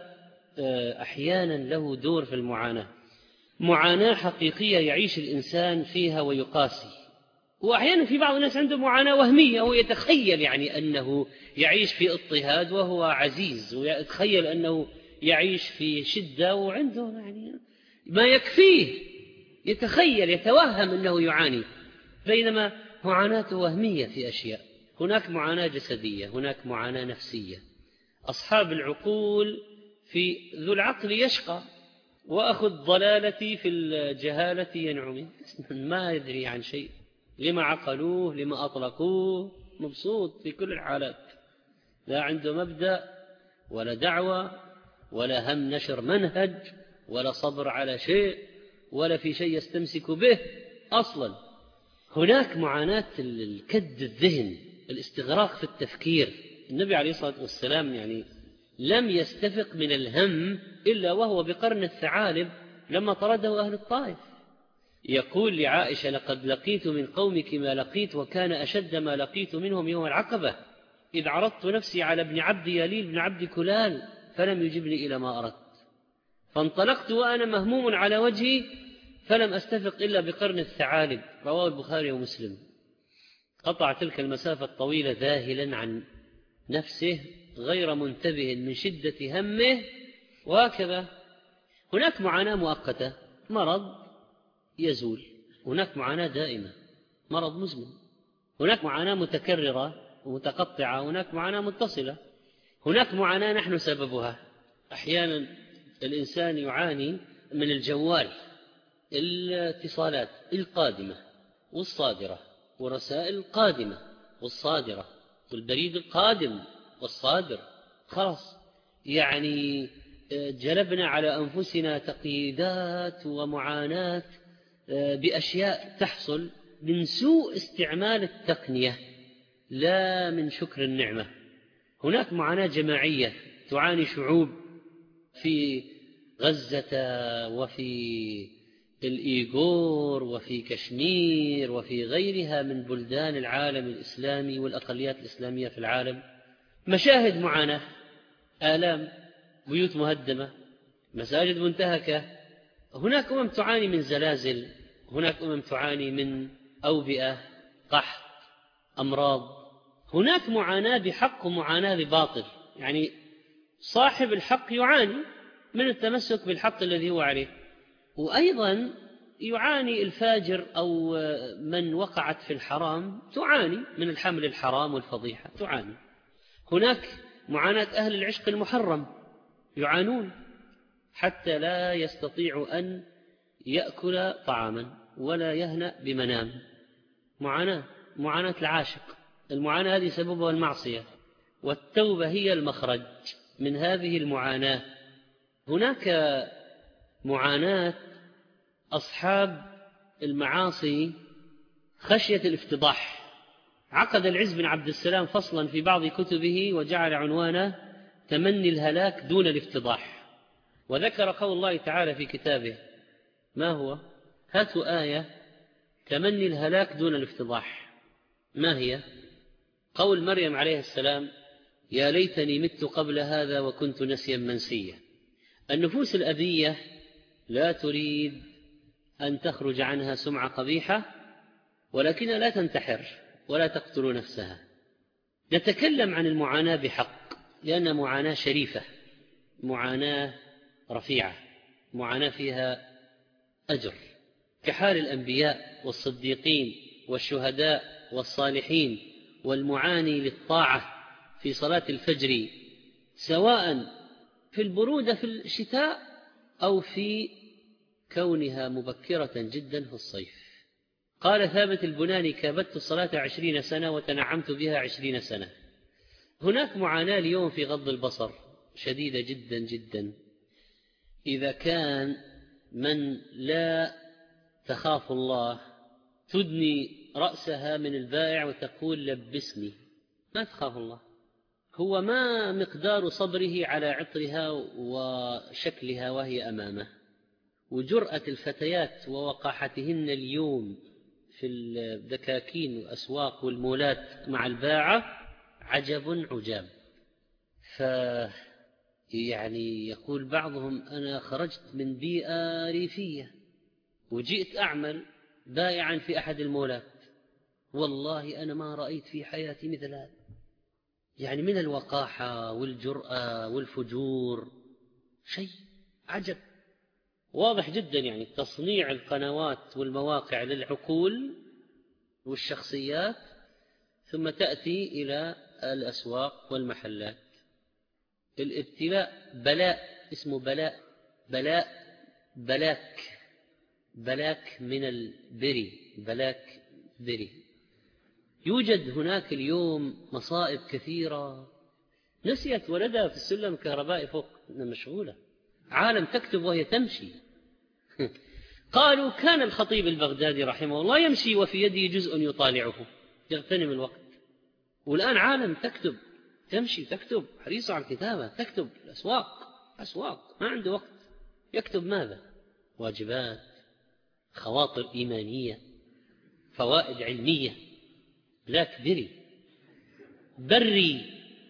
أحيانا له دور في المعاناة، معاناة حقيقية يعيش الإنسان فيها ويقاسي. وأحيانا في بعض الناس عنده معاناة وهمية، هو يتخيل يعني أنه يعيش في اضطهاد وهو عزيز، ويتخيل أنه يعيش في شدة وعنده يعني ما يكفيه، يتخيل يتوهم أنه يعاني، بينما معاناته وهمية في أشياء. هناك معاناة جسدية، هناك معاناة نفسية. أصحاب العقول في ذو العقل يشقى، وأخو الضلالة في الجهالة ينعم. ما يدري عن شيء، لما عقلوه، لما أطلقوه، مبسوط في كل الحالات، لا عنده مبدأ ولا دعوة ولا هم نشر منهج ولا صبر على شيء ولا في شيء يستمسك به أصلا. هناك معاناة الكد الذهن، الاستغراق في التفكير. النبي عليه الصلاة والسلام يعني لم يستفق من الهم إلا وهو بقرن الثعالب لما طرده أهل الطائف. يقول لعائشة: لقد لقيت من قومك ما لقيت، وكان أشد ما لقيت منهم يوم العقبة، إذ عرضت نفسي على ابن عبد يليل بن عبد كلال فلم يجبني إلى ما أردت، فانطلقت وأنا مهموم على وجهي فلم أستفق إلا بقرن الثعالب. رواه البخاري ومسلم. قطع تلك المسافة الطويلة ذاهلا عن نفسه غير منتبه من شدة همه. وهكذا هناك معاناة مؤقتة، مرض يزول. هناك معاناة دائمة، مرض مزمن. هناك معاناة متكررة ومتقطعة، هناك معاناة متصلة. هناك معاناة نحن سببها. أحيانا الإنسان يعاني من الجوال، الاتصالات القادمة والصادرة، ورسائل القادمة والصادرة، والبريد القادم والصادر. خلاص يعني جلبنا على أنفسنا تقييدات ومعاناة بأشياء تحصل من سوء استعمال التقنية لا من شكر النعمة. هناك معاناة جماعية تعاني شعوب في غزة وفي الإيغور وفي كشمير وفي غيرها من بلدان العالم الإسلامي والأقليات الإسلامية في العالم، مشاهد معاناة، آلام، بيوت مهدمة، مساجد منتهكة. هناك تعاني من زلازل، هناك تعاني من أوبئة، قحط، أمراض. هناك معاناة بحق ومعاناة بباطل. يعني صاحب الحق يعاني من التمسك بالحق الذي هو عليه، وأيضا يعاني الفاجر أو من وقعت في الحرام تعاني من الحمل الحرام والفضيحة، تعاني. هناك معاناة أهل العشق المحرم، يعانون حتى لا يستطيع أن يأكل طعاما ولا يهنأ بمنام. معاناة العاشق. المعاناة هذه سببها المعصية، والتوبة هي المخرج من هذه المعاناة. هناك معاناة أصحاب المعاصي خشية الافتضاح. عقد العز بن عبد السلام فصلا في بعض كتبه وجعل عنوانه تمني الهلاك دون الافتضاح، وذكر قول الله تعالى في كتابه، ما هو؟ هاتوا آية تمني الهلاك دون الافتضاح. ما هي؟ قول مريم عليه السلام: يا ليتني مت قبل هذا وكنت نسيا منسيا. النفوس الأبية لا تريد أن تخرج عنها سمعة قبيحة، ولكنها لا تنتحر ولا تقتل نفسها. نتكلم عن المعاناة بحق، لأن معاناة شريفة، معاناة رفيعة، معاناة فيها أجر، كحال الأنبياء والصديقين والشهداء والصالحين، والمعاني للطاعة في صلاة الفجر، سواء في البرودة في الشتاء أو في كونها مبكرة جدا في الصيف. قال ثابت البناني: كابدت الصلاة 20 سنة وتنعمت بها 20 سنة. هناك معاناة اليوم في غض البصر شديدة جدا جدا. إذا كان من لا تخاف الله تدني رأسها من البائع وتقول لبسني، ما تخاف الله. هو ما مقدار صبره على عطرها وشكلها وهي أمامه، وجرأة الفتيات ووقاحتهن اليوم في الدكاكين والأسواق والمولات مع الباعة عجب عجاب. يعني يقول بعضهم: أنا خرجت من بيئة ريفية وجئت أعمل بائعا في أحد المولات، والله أنا ما رأيت في حياتي مثل هذا. يعني من الوقاحة والجرأة والفجور شيء عجب واضح جدا. يعني تصنيع القنوات والمواقع للعقول والشخصيات، ثم تأتي إلى الأسواق والمحلات. الابتلاء بلاء، اسمه بلاك من البري، بلاك بري. يوجد هناك اليوم مصائب كثيرة. نسيت ولدها في السلم الكهربائي فوق، مشغولة، عالم تكتب وهي تمشي. قالوا: كان الخطيب البغدادي رحمه الله يمشي وفي يده جزء يطالعه يغتنم الوقت، والآن عالم تكتب، تمشي تكتب، حريصة على الكتابة، تكتب أسواق، ما عنده وقت. يكتب ماذا؟ واجبات، خواطر إيمانية، فوائد علمية. بلاك بري.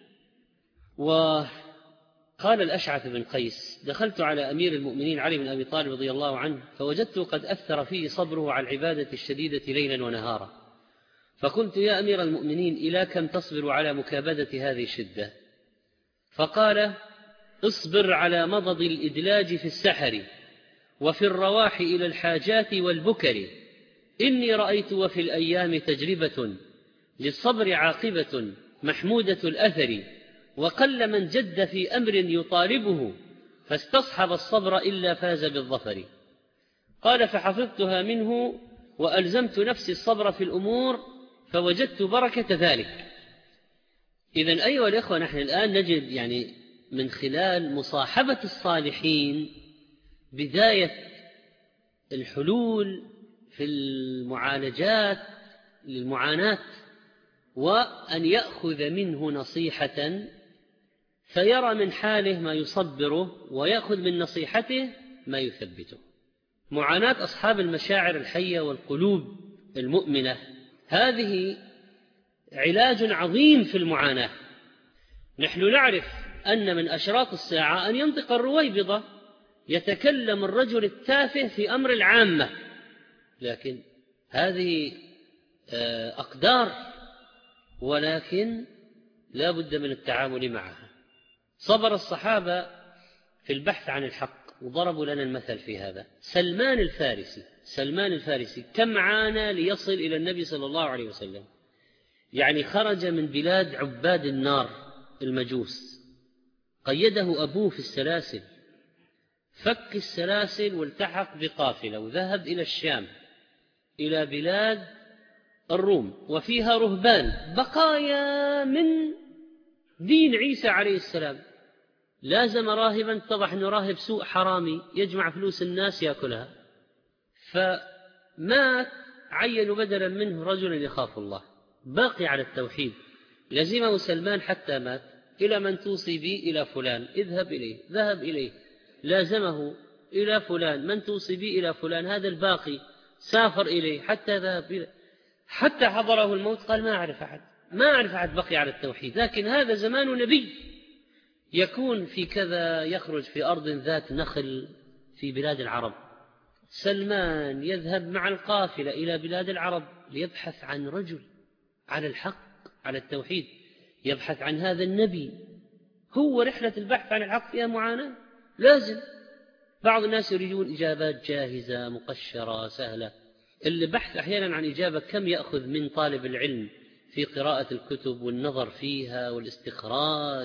وقال الأشعث بن قيس: دخلت على أمير المؤمنين علي بن أبي طالب رضي الله عنه، فوجدته قد أثر فيه صبره على العبادة الشديدة ليلا ونهارا، فقلت: يا أمير المؤمنين، إلى كم تصبر على مكابدة هذه الشدة؟ فقال: اصبر على مضض الإدلاج في السحر وفي الرواح إلى الحاجات والبكر، إني رأيت وفي الأيام تجربة للصبر عاقبة محمودة الأثر، وقل من جد في أمر يطالبه فاستصحب الصبر إلا فاز بالظفر. قال: فحفظتها منه وألزمت نفسي الصبر في الأمور فوجدت بركة ذلك. إذن أيها الإخوة، نحن الآن نجد يعني من خلال مصاحبة الصالحين بداية الحلول في المعالجات للمعاناة، وأن يأخذ منه نصيحة فيرى من حاله ما يصبره ويأخذ من نصيحته ما يثبته. معاناة أصحاب المشاعر الحية والقلوب المؤمنة هذه علاج عظيم في المعاناة. نحن نعرف أن من أشراط الساعة أن ينطق الرويبضة، يتكلم الرجل التافه في أمر العامة، لكن هذه أقدار، ولكن لا بد من التعامل معها. صبر الصحابة في البحث عن الحق وضربوا لنا المثل في هذا. سلمان الفارسي كم عانى ليصل إلى النبي صلى الله عليه وسلم، يعني خرج من بلاد عباد النار المجوس، قيده أبوه في السلاسل، فك السلاسل والتحق بقافلة وذهب إلى الشام، إلى بلاد الروم، وفيها رهبان بقايا من دين عيسى عليه السلام. لازم راهبا، اتضح أنه راهب سوء حرامي يجمع فلوس الناس يأكلها، فمات، عينوا بدلا منه رجلا يخاف الله باقي على التوحيد. لزمه سلمان حتى مات. إلى من توصي بي؟ إلى فلان، اذهب إليه. ذهب إليه، لازمه إلى فلان، من توصي بي؟ إلى فلان. هذا الباقي سافر إليه حتى ذهب إليه، حتى حضره الموت قال ما أعرف أحد بقي على التوحيد. لكن هذا زمان نبي، يكون في كذا، يخرج في أرض ذات نخل في بلاد العرب. سلمان يذهب مع القافلة إلى بلاد العرب ليبحث عن رجل على الحق، على التوحيد، يبحث عن هذا النبي. هو رحلة البحث عن الحق فيها معاناة لازم. بعض الناس يريدون إجابات جاهزة مقشرة سهلة. اللي بحث أحيانا عن إجابة كم يأخذ من طالب العلم في قراءة الكتب والنظر فيها والاستخراج.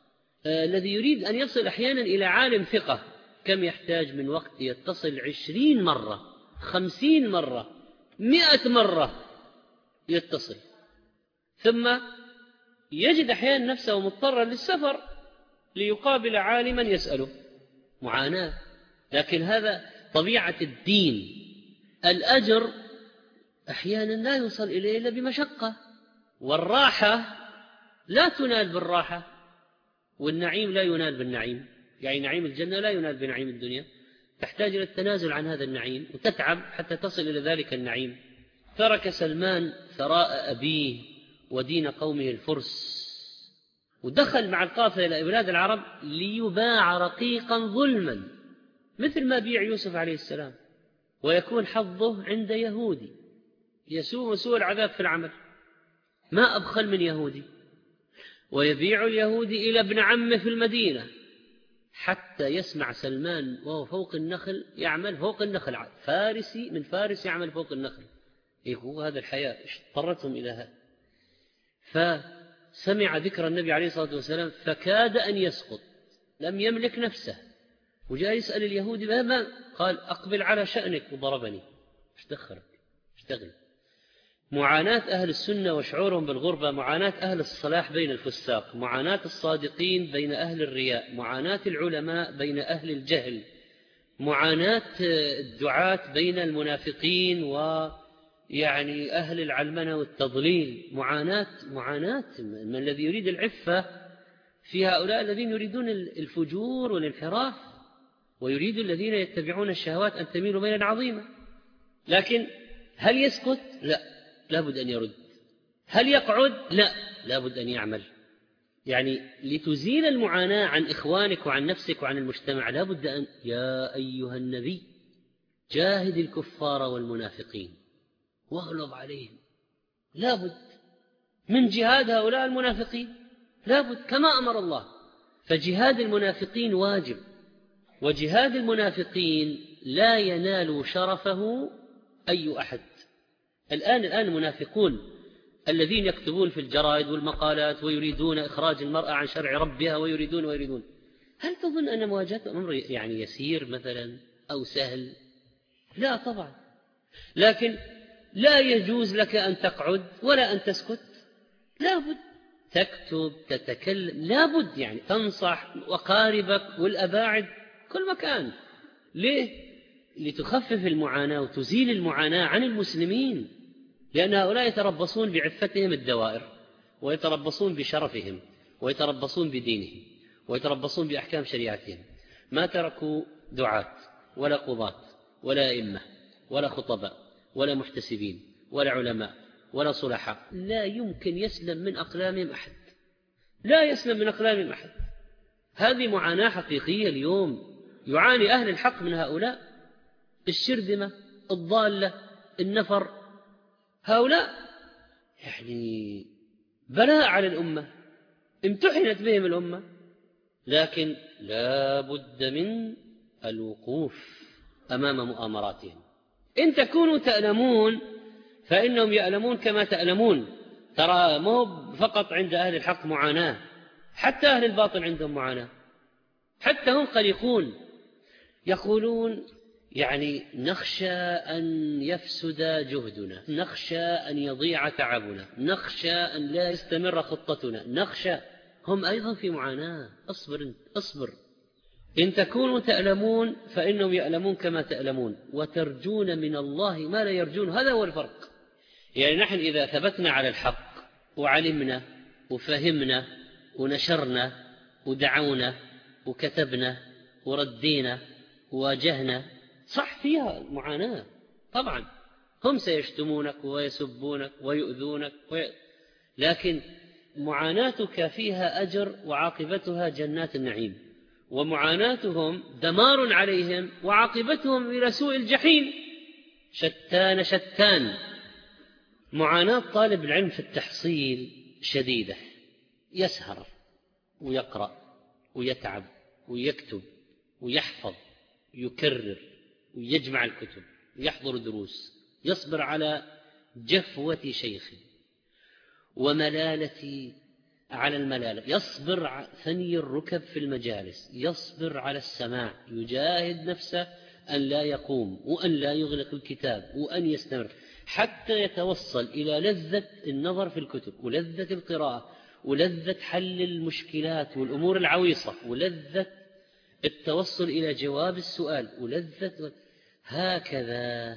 الذي يريد أن يصل أحيانا إلى عالم ثقة كم يحتاج من وقت؟ يتصل 20 مرة 50 مرة 100 مرة يتصل، ثم يجد أحيانا نفسه مضطرا للسفر ليقابل عالما يسأله. معاناة. لكن هذا طبيعة الدين. الأجر أحيانا لا يوصل إليه إلا بمشقة، والراحة لا تنال بالراحة، والنعيم لا ينال بالنعيم. يعني نعيم الجنة لا ينال بنعيم الدنيا، تحتاج إلى التنازل عن هذا النعيم وتتعب حتى تصل إلى ذلك النعيم. ترك سلمان ثراء أبيه ودين قومه الفرس، ودخل مع القافلة إلى بلاد العرب ليباع رقيقا ظلما، مثل ما بيع يوسف عليه السلام، ويكون حظه عند يهودي يسوء مسوء العذاب في العمل. ما أبخل من يهودي، ويبيع اليهودي إلى ابن عمه في المدينة حتى يسمع سلمان وهو فوق النخل يعمل فوق النخل، فارسي من فارس يعمل فوق النخل. هو هذا الحياة اضطرتهم إلى هذا. فسمع ذكر النبي عليه الصلاة والسلام فكاد أن يسقط، لم يملك نفسه، وجاء يسأل اليهودي ماذا؟ قال أقبل على شأنك، وضربني. ايش دخلك؟ اشتغل. معاناة أهل السنة وشعورهم بالغربة، معاناة أهل الصلاح بين الفساق، معاناة الصادقين بين أهل الرياء، معاناة العلماء بين أهل الجهل، معاناة الدعاة بين المنافقين ويعني أهل العلمنة والتضليل. معاناة من الذي يريد العفة في هؤلاء الذين يريدون الفجور والانحراف، ويريد الذين يتبعون الشهوات أن تميلوا ميلا عظيما. لكن هل يسكت؟ لا، لابد أن يرد. هل يقعد؟ لا، لابد أن يعمل. يعني لتزيل المعاناة عن إخوانك وعن نفسك وعن المجتمع لابد أن يا أيها النبي جاهد الكفار والمنافقين واغلظ عليهم. لابد من جهاد هؤلاء المنافقين، لابد كما أمر الله. فجهاد المنافقين واجب، وجهاد المنافقين لا ينال شرفه أي أحد. الآن المنافقون الذين يكتبون في الجرائد والمقالات ويريدون إخراج المرأة عن شرع ربها ويريدون، هل تظن أن مواجهة أمر يعني يسير مثلا أو سهل؟ لا طبعا. لكن لا يجوز لك أن تقعد ولا أن تسكت، لابد تكتب تتكلم، لابد يعني تنصح وقاربك والأباعد كل مكان. ليه؟ لتخفف المعاناة وتزيل المعاناة عن المسلمين، لأن هؤلاء يتربصون بعفتهم الدوائر، ويتربصون بشرفهم، ويتربصون بدينهم، ويتربصون بأحكام شريعتهم. ما تركوا دعاة ولا قضاة ولا أئمة ولا خطباء ولا محتسبين ولا علماء ولا صلحاء، لا يمكن يسلم من أقلامهم أحد، لا يسلم من أقلامهم أحد. هذه معاناة حقيقية اليوم يعاني أهل الحق من هؤلاء، الشرذمة الضالة النفر، هؤلاء يعني بلاء على الأمة، امتحنت بهم الأمة، لكن لا بد من الوقوف أمام مؤامراتهم. إن تكونوا تألمون فإنهم يألمون كما تألمون. ترى مو فقط عند أهل الحق معاناة، حتى أهل الباطل عندهم معاناة، حتى هم قلقون، يقولون يعني نخشى أن يفسد جهدنا، نخشى أن يضيع تعبنا، نخشى أن لا يستمر خطتنا، نخشى. هم أيضا في معاناة. أصبر. إن تكونوا تألمون فإنهم يألمون كما تألمون، وترجون من الله ما لا يرجون. هذا هو الفرق. يعني نحن إذا ثبتنا على الحق وعلمنا وفهمنا ونشرنا ودعونا وكتبنا وردينا وواجهنا، صح فيها معاناة طبعا، هم سيشتمونك ويسبونك ويؤذونك لكن معاناتك فيها أجر وعاقبتها جنات النعيم، ومعاناتهم دمار عليهم وعاقبتهم إلى سوء الجحيم. شتان. معاناة طالب العلم في التحصيل شديدة، يسهر ويقرأ ويتعب ويكتب ويحفظ ويكرر ويجمع الكتب ويحضر دروس، يصبر على جفوة شيخ وملالة على الملالة، يصبر ثني الركب في المجالس، يصبر على السماع، يجاهد نفسه أن لا يقوم وأن لا يغلق الكتاب وأن يستمر حتى يتوصل إلى لذة النظر في الكتب ولذة القراءة ولذة حل المشكلات والأمور العويصة ولذة التوصل إلى جواب السؤال ولذة هكذا.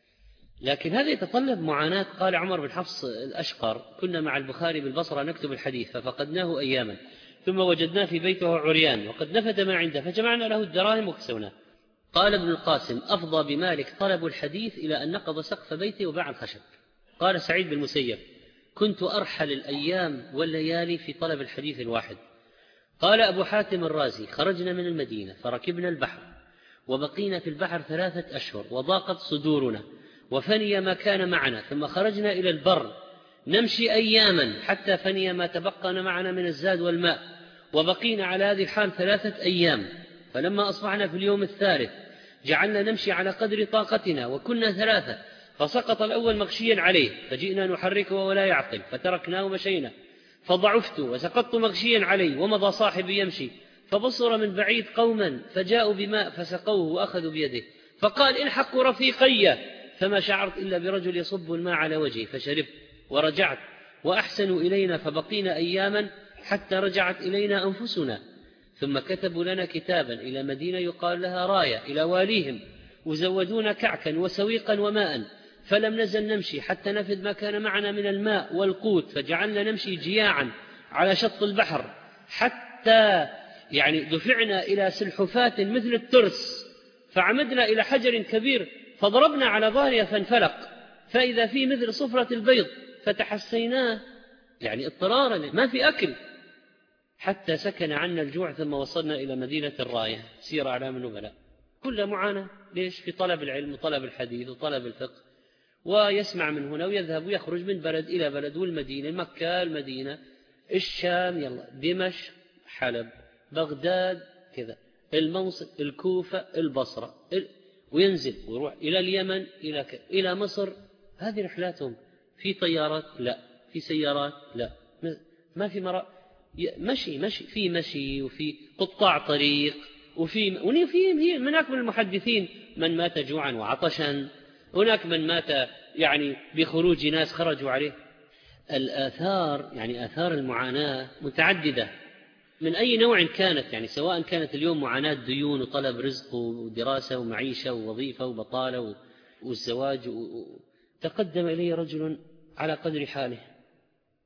لكن هذا يتطلب معاناة. قال عمر بن حفص الأشقر: كنا مع البخاري بالبصرة نكتب الحديث ففقدناه أياما ثم وجدناه في بيته عريان وقد نفد ما عنده فجمعنا له الدراهم وكسوناه. قال ابن القاسم: أفضى بمالك طلب الحديث إلى أن نقض سقف بيته وباع الخشب. قال سعيد بن المسيب: كنت أرحل الأيام والليالي في طلب الحديث الواحد. قال أبو حاتم الرازي: خرجنا من المدينة فركبنا البحر وبقينا في البحر 3 أشهر وضاقت صدورنا وفني ما كان معنا، ثم خرجنا إلى البر نمشي أياما حتى فني ما تبقى معنا من الزاد والماء، وبقينا على هذه الحال 3 أيام، فلما أصبحنا في اليوم الثالث جعلنا نمشي على قدر طاقتنا وكنا 3، فسقط الأول مغشيا عليه فجئنا نحركه ولا يعقل فتركناه ومشينا، فضعفت وسقطت مغشيا عليه ومضى صاحبي يمشي، فبصر من بعيد قوما فجاءوا بماء فسقوه وأخذوا بيده، فقال: الحقوا رفيقي، فما شعرت إلا برجل يصب الماء على وجهي فشربت ورجعت، وأحسنوا إلينا فبقينا أياما حتى رجعت إلينا أنفسنا، ثم كتبوا لنا كتابا إلى مدينة يقال لها راية إلى واليهم، وزودونا كعكا وسويقا وماء، فلم نزل نمشي حتى نفد ما كان معنا من الماء والقوت، فجعلنا نمشي جياعا على شط البحر حتى دفعنا إلى سلحفاة مثل الترس، فعمدنا إلى حجر كبير فضربنا على ظهرها فانفلق فإذا فيه مثل صفرة البيض فتحسيناه، اضطرارا ما في أكل، حتى سكن عنا الجوع، ثم وصلنا إلى مدينة الراية. سير أعلام النبلاء. كل معاناة. ليش؟ في طلب العلم وطلب الحديث وطلب الفقه، ويسمع من هنا ويذهب ويخرج من بلد إلى بلد، والمدينة مكة المدينة الشام يلا دمشق حلب بغداد كذا الموصل الكوفة البصرة، وينزل ويروح إلى اليمن إلى مصر. هذه رحلاتهم. في طيارات لا، في سيارات لا، ما في مشي في مشي، وفي قطاع طريق، وفي هناك من المحدثين من مات جوعا وعطشا، هناك من مات بخروج ناس خرجوا عليه. الآثار آثار المعاناة متعددة من أي نوع كانت، سواء كانت اليوم معاناة ديون وطلب رزق ودراسة ومعيشة ووظيفة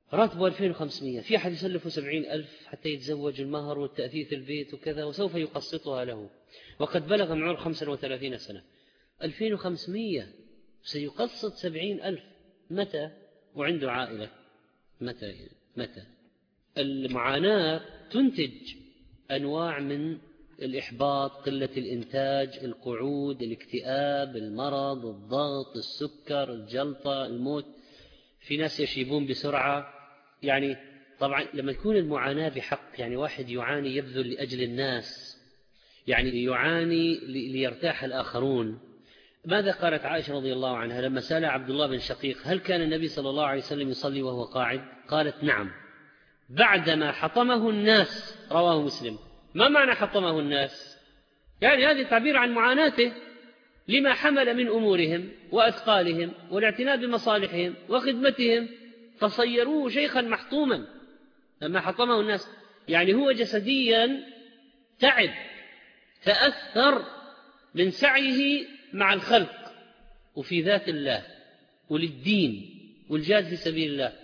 راتبه 2500، في أحد يسلفه 70,000 حتى يتزوج المهر والتأثيث البيت وكذا، وسوف يقسطها له وقد بلغ من عمر 35 سنة. 2500 سيقسط 70,000، متى وعنده عائلة؟ متى؟ المعاناة تنتج أنواع من الإحباط، قلة الإنتاج، القعود، الاكتئاب، المرض، الضغط، السكر، الجلطة، الموت. في ناس يشيبون بسرعة. يعني طبعا لما تكون المعاناة بحق، يعني واحد يعاني يبذل لأجل الناس، يعني يعاني ليرتاح الآخرون. ماذا قالت عائشة رضي الله عنها لما سأل عبد الله بن شقيق هل كان النبي صلى الله عليه وسلم يصلي وهو قاعد؟ قالت نعم، بعدما حطمه الناس. رواه مسلم. ما معنى حطمه الناس؟ يعني هذا تعبير عن معاناته لما حمل من أمورهم وأثقالهم والاعتناء بمصالحهم وخدمتهم، فصيروه شيخا محطوما لما حطمه الناس. يعني هو جسديا تعب، تأثر من سعيه مع الخلق وفي ذات الله وللدين والجهاد في سبيل الله،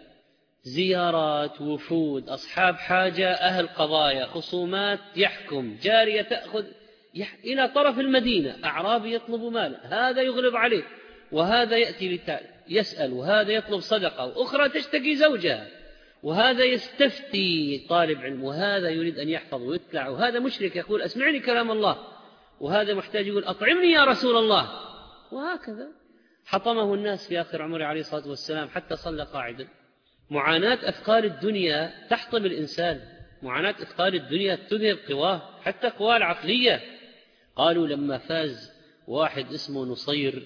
زيارات، وفود، أصحاب حاجة، أهل قضايا، خصومات، يحكم، جارية تأخذ إلى طرف المدينة، أعرابي يطلب مالا، هذا يغلب عليه، وهذا يأتي يسأل، وهذا يطلب صدقة، وأخرى تشتكي زوجها، وهذا يستفتي طالب علم، وهذا يريد أن يحفظ ويتلع، وهذا مشرك يقول أسمعني كلام الله، وهذا محتاج يقول أطعمني يا رسول الله، وهكذا حطمه الناس في آخر عمره عليه الصلاة والسلام حتى صلى قاعدا. معاناة أثقال الدنيا تحطم الإنسان، معاناة أثقال الدنيا تذهب قواه، حتى قواه العقلية. قالوا لما فاز واحد اسمه نصير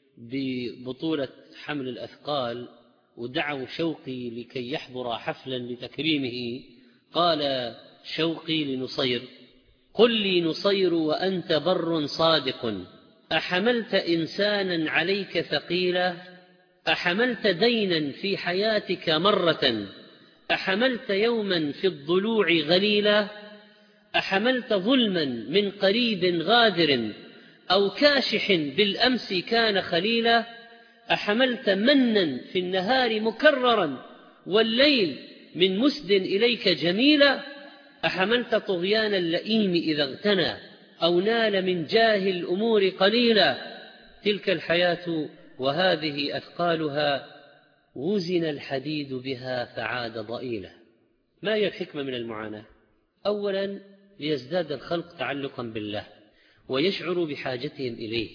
ببطولة حمل الأثقال ودعوا شوقي لكي يحضر حفلا لتكريمه، قال شوقي لنصير قل لي نصير وأنت بر صادق، أحملت إنسانا عليك ثقيلا؟ أحملت دينا في حياتك مرة؟ أحملت يوما في الضلوع غليلا؟ أحملت ظلما من قريب غادر أو كاشح بالأمس كان خليلا؟ أحملت منا في النهار مكررا والليل من مسد إليك جميلا؟ أحملت طغيان اللئيم إذا اغتنى أو نال من جاه الأمور قليلا؟ تلك الحياة وهذه أثقالها، وزن الحديد بها فعاد ضئيلا. ما هي الحكمة من المعاناة؟ أولا ليزداد الخلق تعلقا بالله ويشعروا بحاجتهم إليه،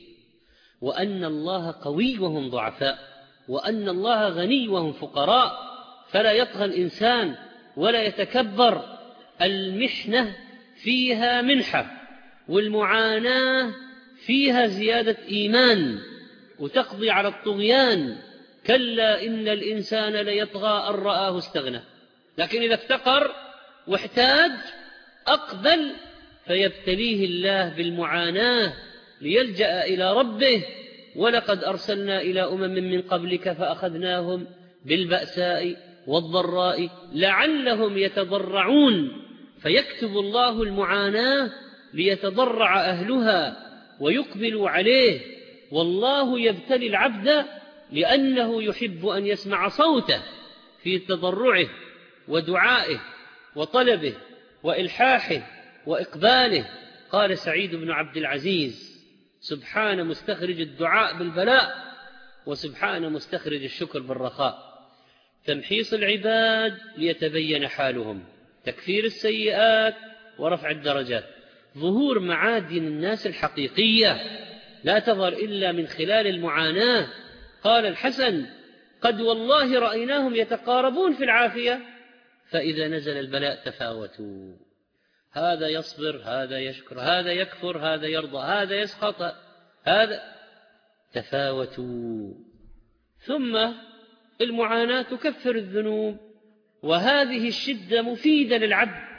وأن الله قوي وهم ضعفاء، وأن الله غني وهم فقراء، فلا يطغى الإنسان ولا يتكبر. المحنة فيها منحة، والمعاناة فيها زيادة إيمان وتقضي على الطغيان. كلا إن الإنسان ليطغى أن رآه استغنى، لكن إذا افتقر واحتاج أقبل فيبتليه الله بالمعاناة ليلجأ إلى ربه. ولقد أرسلنا إلى أمم من قبلك فأخذناهم بالبأساء والضراء لعلهم يتضرعون، فيكتب الله المعاناة ليتضرع أهلها ويقبلوا عليه. والله يبتلي العبد لأنه يحب أن يسمع صوته في تضرعه ودعائه وطلبه وإلحاحه وإقباله. قال سعيد بن عبد العزيز سبحان مستخرج الدعاء بالبلاء وسبحان مستخرج الشكر بالرخاء. تمحيص العباد ليتبين حالهم، تكفير السيئات ورفع الدرجات، ظهور معادن الناس الحقيقية لا تظهر إلا من خلال المعاناة. قال الحسن قد والله رأيناهم يتقاربون في العافية، فإذا نزل البلاء تفاوتوا، هذا يصبر، هذا يشكر، هذا يكفر، هذا يرضى، هذا يسخط، هذا تفاوتوا. ثم المعاناة تكفر الذنوب، وهذه الشدة مفيدة للعبد،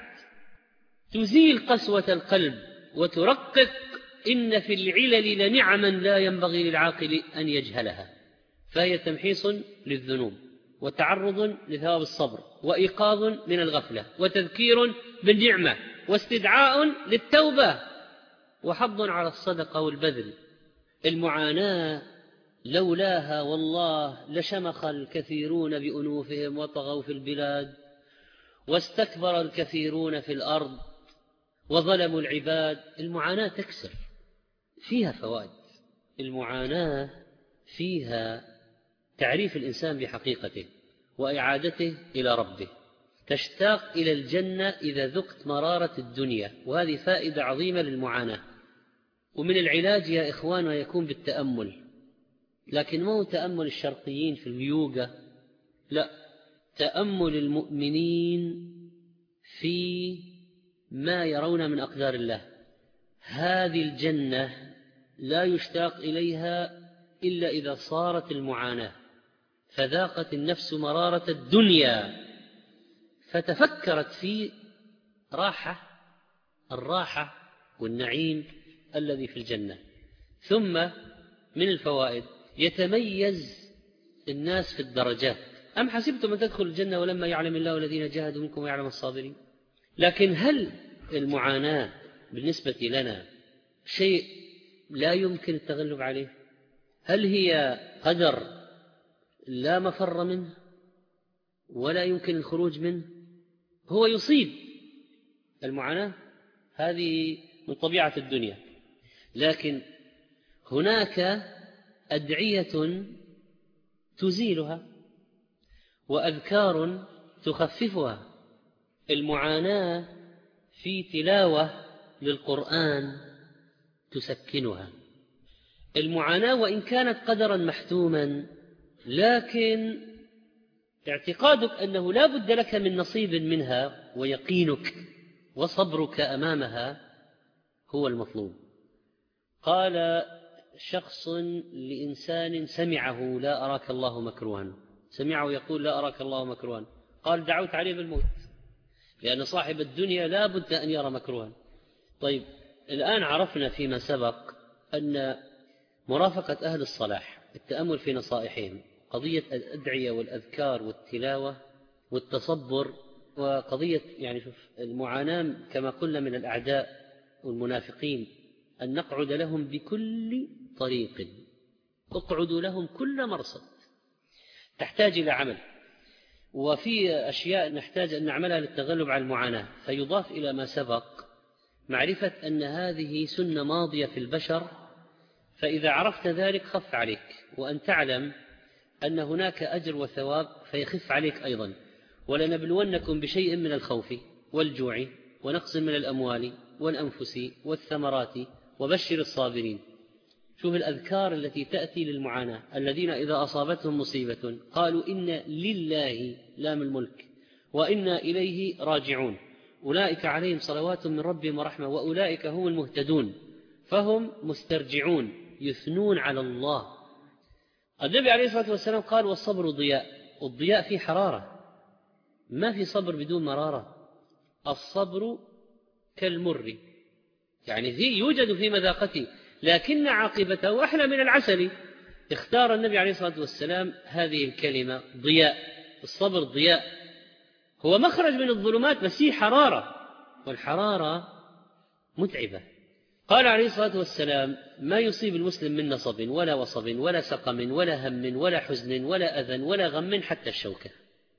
تزيل قسوة القلب وترقق. إن في العلل لنعما لا ينبغي للعاقل أن يجهلها، فهي تمحيص للذنوب وتعرض لثواب الصبر وإيقاظ من الغفلة وتذكير بالنعمة واستدعاء للتوبة وحض على الصدقة والبذل. المعاناة لولاها والله لشمخ الكثيرون بأنوفهم وطغوا في البلاد واستكبر الكثيرون في الأرض وظلموا العباد. المعاناة تكسر، فيها فوائد. المعاناة فيها تعريف الإنسان بحقيقته وإعادته إلى ربه. تشتاق إلى الجنة إذا ذقت مرارة الدنيا، وهذه فائدة عظيمة للمعاناة. ومن العلاج يا إخوان يكون بالتأمل، لكن مو تأمل الشرقيين في اليوغا، لا، تأمل المؤمنين في ما يرون من أقدار الله. هذه الجنة لا يشتاق إليها إلا إذا صارت المعاناة، فذاقت النفس مرارة الدنيا فتفكرت في الراحة والنعيم الذي في الجنة. ثم من الفوائد يتميز الناس في الدرجات. أم حسبتم أن تدخلوا الجنة ولما يعلم الله الذين جاهدوا منكم ويعلم الصابرين. لكن هل المعاناة بالنسبة لنا شيء لا يمكن التغلب عليه؟ هل هي قدر لا مفر منه ولا يمكن الخروج منه؟ هو يصيب المعاناة، هذه من طبيعة الدنيا، لكن هناك أدعية تزيلها وأذكار تخففها. المعاناة في تلاوة للقرآن تسكنها. المعاناة وإن كانت قدرا محتوما، لكن اعتقادك أنه لا بد لك من نصيب منها ويقينك وصبرك أمامها هو المطلوب. قال شخص لإنسان سمعه لا أراك الله مكروها، سمعه يقول لا أراك الله مكروها، قال دعوت عليه بالموت، لأن صاحب الدنيا لا بد أن يرى مكروها. طيب الآن عرفنا فيما سبق أن مرافقة أهل الصلاح، التأمل في نصائحهم، قضية الأدعية والأذكار والتلاوة والتصبر، وقضية يعني المعاناة كما قلنا من الأعداء والمنافقين، أن نقعد لهم بكل طريق، اقعدوا لهم كل مرصد، تحتاج إلى عمل. وفي أشياء نحتاج أن نعملها للتغلب على المعاناة، فيضاف إلى ما سبق معرفة أن هذه سنة ماضية في البشر، فإذا عرفت ذلك خف عليك، وأن تعلم أن هناك أجر وثواب فيخف عليك أيضا. ولنبلونكم بشيء من الخوف والجوع ونقص من الأموال والأنفس والثمرات وبشر الصابرين. شوف الأذكار التي تأتي للمعاناة. الذين إذا أصابتهم مصيبة قالوا إن لله لام الملك وإنا إليه راجعون أولئك عليهم صلوات من ربهم ورحمة وأولئك هم المهتدون، فهم مسترجعون يثنون على الله. النبي عليه الصلاة والسلام قال والصبر ضياء، والضياء فيه حرارة، ما في صبر بدون مرارة. الصبر كالمر، يعني يوجد في مذاقته لكن عاقبته أحلى من العسل. اختار النبي عليه الصلاة والسلام هذه الكلمة ضياء. الصبر ضياء، هو مخرج من الظلمات بس فيه حرارة، والحرارة متعبة. قال عليه الصلاة والسلام ما يصيب المسلم من نصب ولا وصب ولا سقم ولا هم ولا حزن ولا أذى ولا غم حتى الشوكة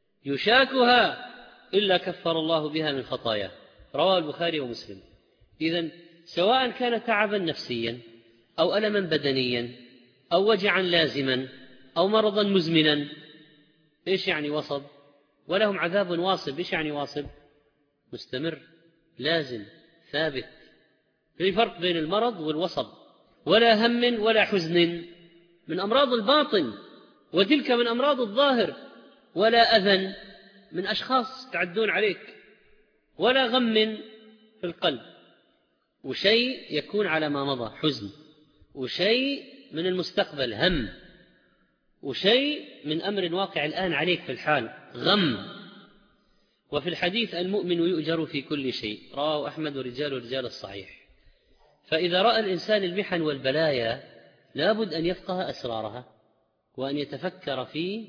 يشاكها إلا كفر الله بها من خطاياه. رواه البخاري ومسلم. إذن سواء كان تعبا نفسيا أو ألما بدنيا أو وجعا لازما أو مرضا مزمنا، إيش يعني وصب؟ ولهم عذاب واصب. إيش يعني واصب؟ مستمر، لازم، ثابت. في فرق بين المرض والوصب. ولا هم ولا حزن من أمراض الباطن، وتلك من أمراض الظاهر. ولا أذى من أشخاص تعدون عليك، ولا غم في القلب. وشيء يكون على ما مضى حزن، وشيء من المستقبل هم، وشيء من أمر واقع الآن عليك في الحال غم. وفي الحديث المؤمن يؤجر في كل شيء، رواه أحمد ورجال الصحيح. فإذا رأى الإنسان المحن والبلايا لابد أن يفقه أسرارها وأن يتفكر في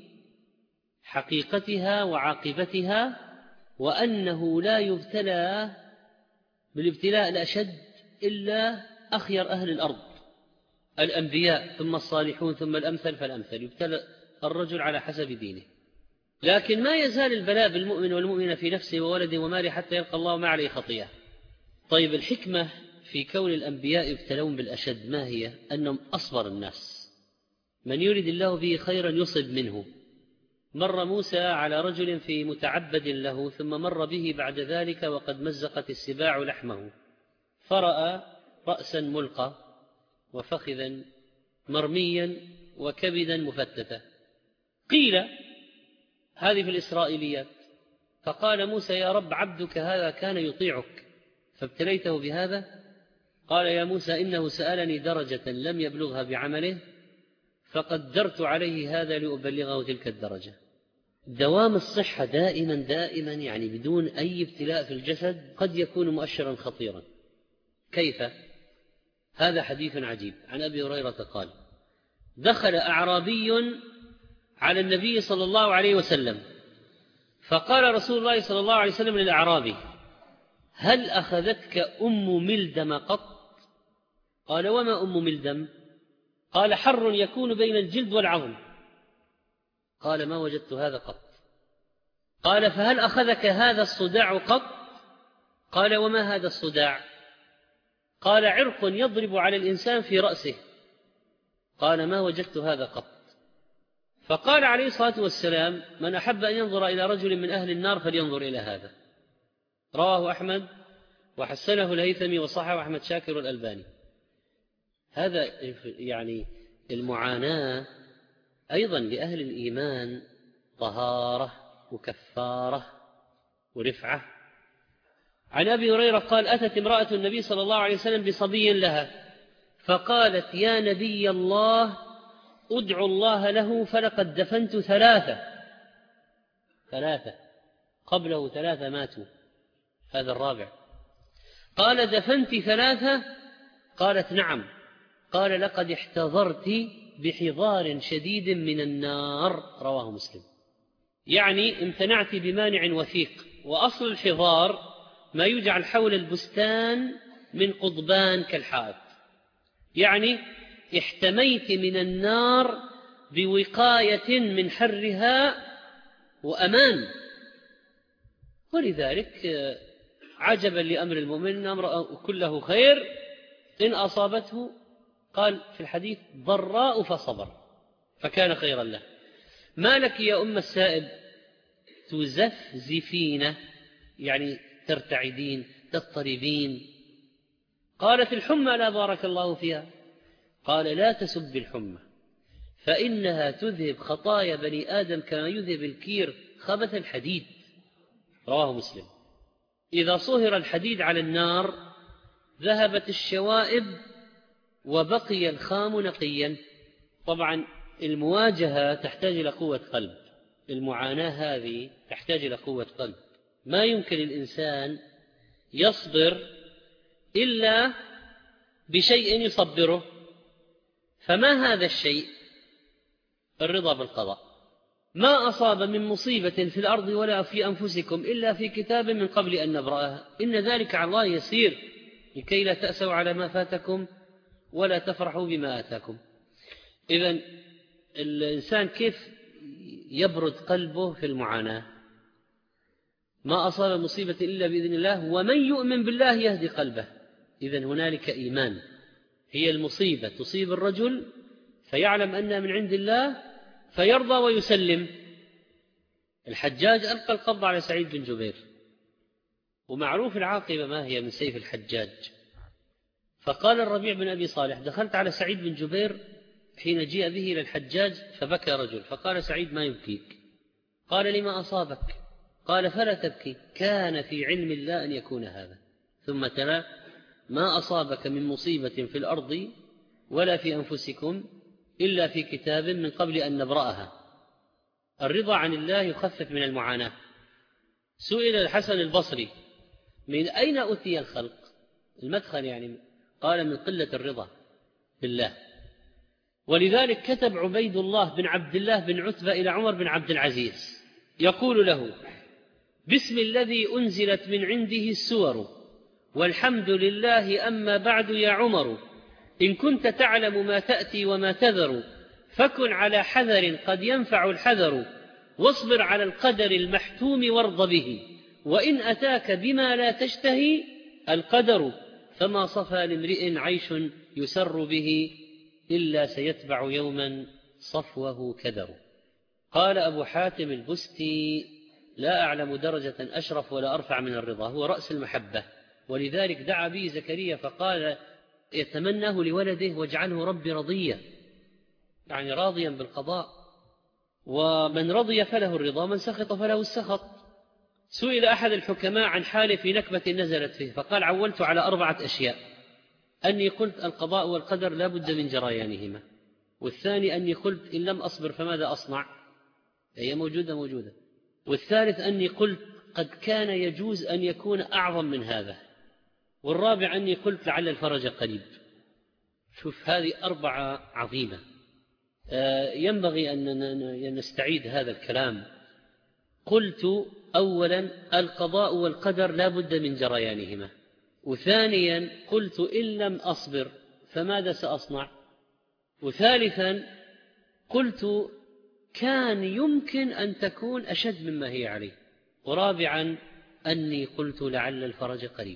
حقيقتها وعاقبتها، وأنه لا يبتلى بالابتلاء الأشد إلا أخير أهل الأرض الأنبياء ثم الصالحون ثم الأمثل فالأمثل، يبتلى الرجل على حسب دينه. لكن ما يزال البلاء بالمؤمن والمؤمنة في نفسه وولده وماله حتى يلقى الله ما عليه خطيئة. طيب الحكمة في كون الأنبياء يبتلون بالأشد ما هي؟ أنهم أصبر الناس، من يريد الله به خيرا يصب منه. مر موسى على رجل في متعبد له، ثم مر به بعد ذلك وقد مزقت السباع لحمه، فرأى رأسا ملقى وفخذا مرميا وكبدا مفتتا. قيل هذه في الإسرائيليات، فقال موسى يا رب عبدك هذا كان يطيعك فابتليته بهذا؟ قال يا موسى إنه سألني درجة لم يبلغها بعمله فقدرت عليه هذا لأبلغه تلك الدرجة. دوام الصحة دائما يعني بدون أي ابتلاء في الجسد قد يكون مؤشرا خطيرا. كيف؟ هذا حديث عجيب. عن أبي هريرة قال دخل أعرابي على النبي صلى الله عليه وسلم فقال رسول الله صلى الله عليه وسلم للأعرابي هل أخذتك أم ملدم قط؟ قال وما أم ملدم؟ قال حر يكون بين الجلد والعظم. قال ما وجدت هذا قط. قال فهل أخذك هذا الصداع قط؟ قال وما هذا الصداع؟ قال عرق يضرب على الإنسان في رأسه. قال ما وجدت هذا قط. فقال عليه الصلاة والسلام من أحب أن ينظر إلى رجل من أهل النار فلينظر إلى هذا. رواه أحمد وحسنه الهيثمي وصححه أحمد شاكر والألباني. هذا يعني المعاناة أيضا لأهل الإيمان طهارة وكفارة ورفعة. عن أبي هريرة قال أتت امرأة النبي صلى الله عليه وسلم بصبي لها فقالت يا نبي الله أدعو الله له فلقد دفنت ثلاثة قبله 3 ماتوا، هذا الرابع. قال دفنت 3؟ قالت نعم. قال لقد احتضرت بحضار شديد من النار. رواه مسلم. يعني امتنعت بمانع وثيق. وأصل الحضار ما يجعل حول البستان من قضبان كالحائط، يعني احتميت من النار بوقاية من حرها وأمان. ولذلك عجبا لأمر المؤمن أمر كله خير إن أصابته قال في الحديث ضراء فصبر فكان خيرا له. ما لك يا أم السائب تزفزفين يعني ترتعدين تضطربين؟ قالت الحمى لا بارك الله فيها. قال لا تسب الحمى فإنها تذهب خطايا بني آدم كما يذهب الكير خبث الحديد. رواه مسلم. إذا صهر الحديد على النار ذهبت الشوائب وبقي الخام نقيا. طبعا المواجهة تحتاج إلى قوة قلب، المعاناة هذه تحتاج إلى قوة قلب. ما يمكن الإنسان يصبر إلا بشيء يصبره. فما هذا الشيء؟ الرضا بالقضاء. ما أصاب من مصيبة في الأرض ولا في أنفسكم إلا في كتاب من قبل أن نبرأها إن ذلك على الله يسير لكي لا تأسوا على ما فاتكم ولا تفرحوا بما آتاكم. إذن الإنسان كيف يبرد قلبه في المعاناة؟ ما أصاب مصيبة إلا بإذن الله ومن يؤمن بالله يهدي قلبه. إذن هنالك إيمان. هي المصيبة تصيب الرجل فيعلم أنها من عند الله فيرضى ويسلم. الحجاج ألقى القبض على سعيد بن جبير ومعروف العاقبة ما هي من سيف الحجاج. فقال الربيع بن أبي صالح دخلت على سعيد بن جبير حين جيء به إلى الحجاج فبكى رجل فقال سعيد ما يبكيك؟ قال لما أصابك؟ قال فلا تبكي كان في علم الله أن يكون هذا. ثم تلا ما أصابك من مصيبة في الأرض ولا في أنفسكم إلا في كتاب من قبل أن نبرأها. الرضا عن الله يخفف من المعاناة. سئل الحسن البصري من أين أتي الخلق؟ المدخل يعني. قال من قلة الرضا بالله. ولذلك كتب عبيد الله بن عبد الله بن عتبة إلى عمر بن عبد العزيز يقول له باسم الذي أنزلت من عنده السور والحمد لله أما بعد يا عمر إن كنت تعلم ما تأتي وما تذر فكن على حذر قد ينفع الحذر، واصبر على القدر المحتوم وارض به، وإن أتاك بما لا تشتهي القدر فما صفى لامرئ عيش يسر به إلا سيتبع يوما صفوه كدر. قال أبو حاتم البستي: لا أعلم درجة أشرف ولا أرفع من الرضا، هو رأس المحبة، ولذلك دعا به زكريا فقال يتمناه لولده واجعله ربي رضيا، يعني راضيا بالقضاء، ومن رضي فله الرضا، من سخط فله السخط. سئل أحد الحكماء عن حاله في نكبة نزلت فيه فقال: عولت على 4 أشياء: أني قلت القضاء والقدر لا بد من جريانهما، والثاني أني قلت إن لم أصبر فماذا أصنع، هي موجودة، والثالث أني قلت قد كان يجوز أن يكون أعظم من هذا، والرابع أني قلت لعل الفرج قريب. شوف، هذه 4 عظيمة. ينبغي أن نستعيد هذا الكلام. قلت أولا القضاء والقدر لا بد من جريانهما، وثانيا قلت إن لم أصبر فماذا سأصنع، وثالثا قلت كان يمكن أن تكون أشد مما هي عليه، ورابعا أني قلت لعل الفرج قريب.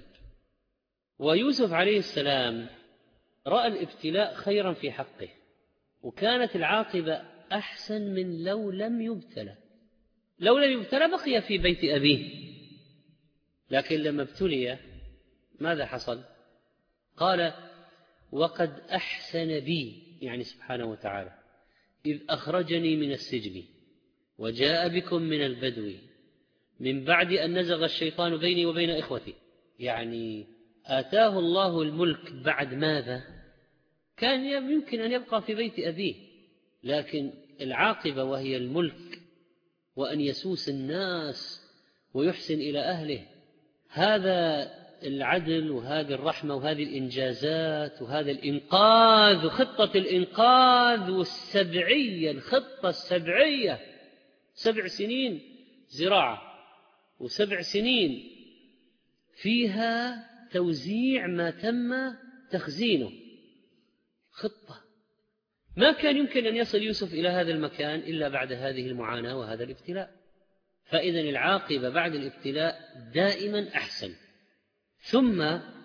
ويوسف عليه السلام رأى الابتلاء خيرا في حقه، وكانت العاقبة أحسن من لو لم يبتلى. لو لم يبتلى بقي في بيت أبيه، لكن لما ابتلي ماذا حصل؟ قال: وقد أحسن بي، يعني سبحانه وتعالى، إذ أخرجني من السجن وجاء بكم من البدو من بعد أن نزغ الشيطان بيني وبين إخوتي. يعني آتاه الله الملك بعد ماذا؟ كان يمكن أن يبقى في بيت أبيه، لكن العاقبة وهي الملك، وأن يسوس الناس ويحسن إلى أهله، هذا العدل وهذه الرحمة وهذه الإنجازات وهذا الإنقاذ وخطة الإنقاذ والسبعية، الخطة السبعية، 7 سنين زراعة و7 سنين فيها توزيع ما تم تخزينه، خطة. ما كان يمكن أن يصل يوسف إلى هذا المكان إلا بعد هذه المعاناة وهذا الابتلاء. فإذا العاقبة بعد الابتلاء دائما أحسن. ثم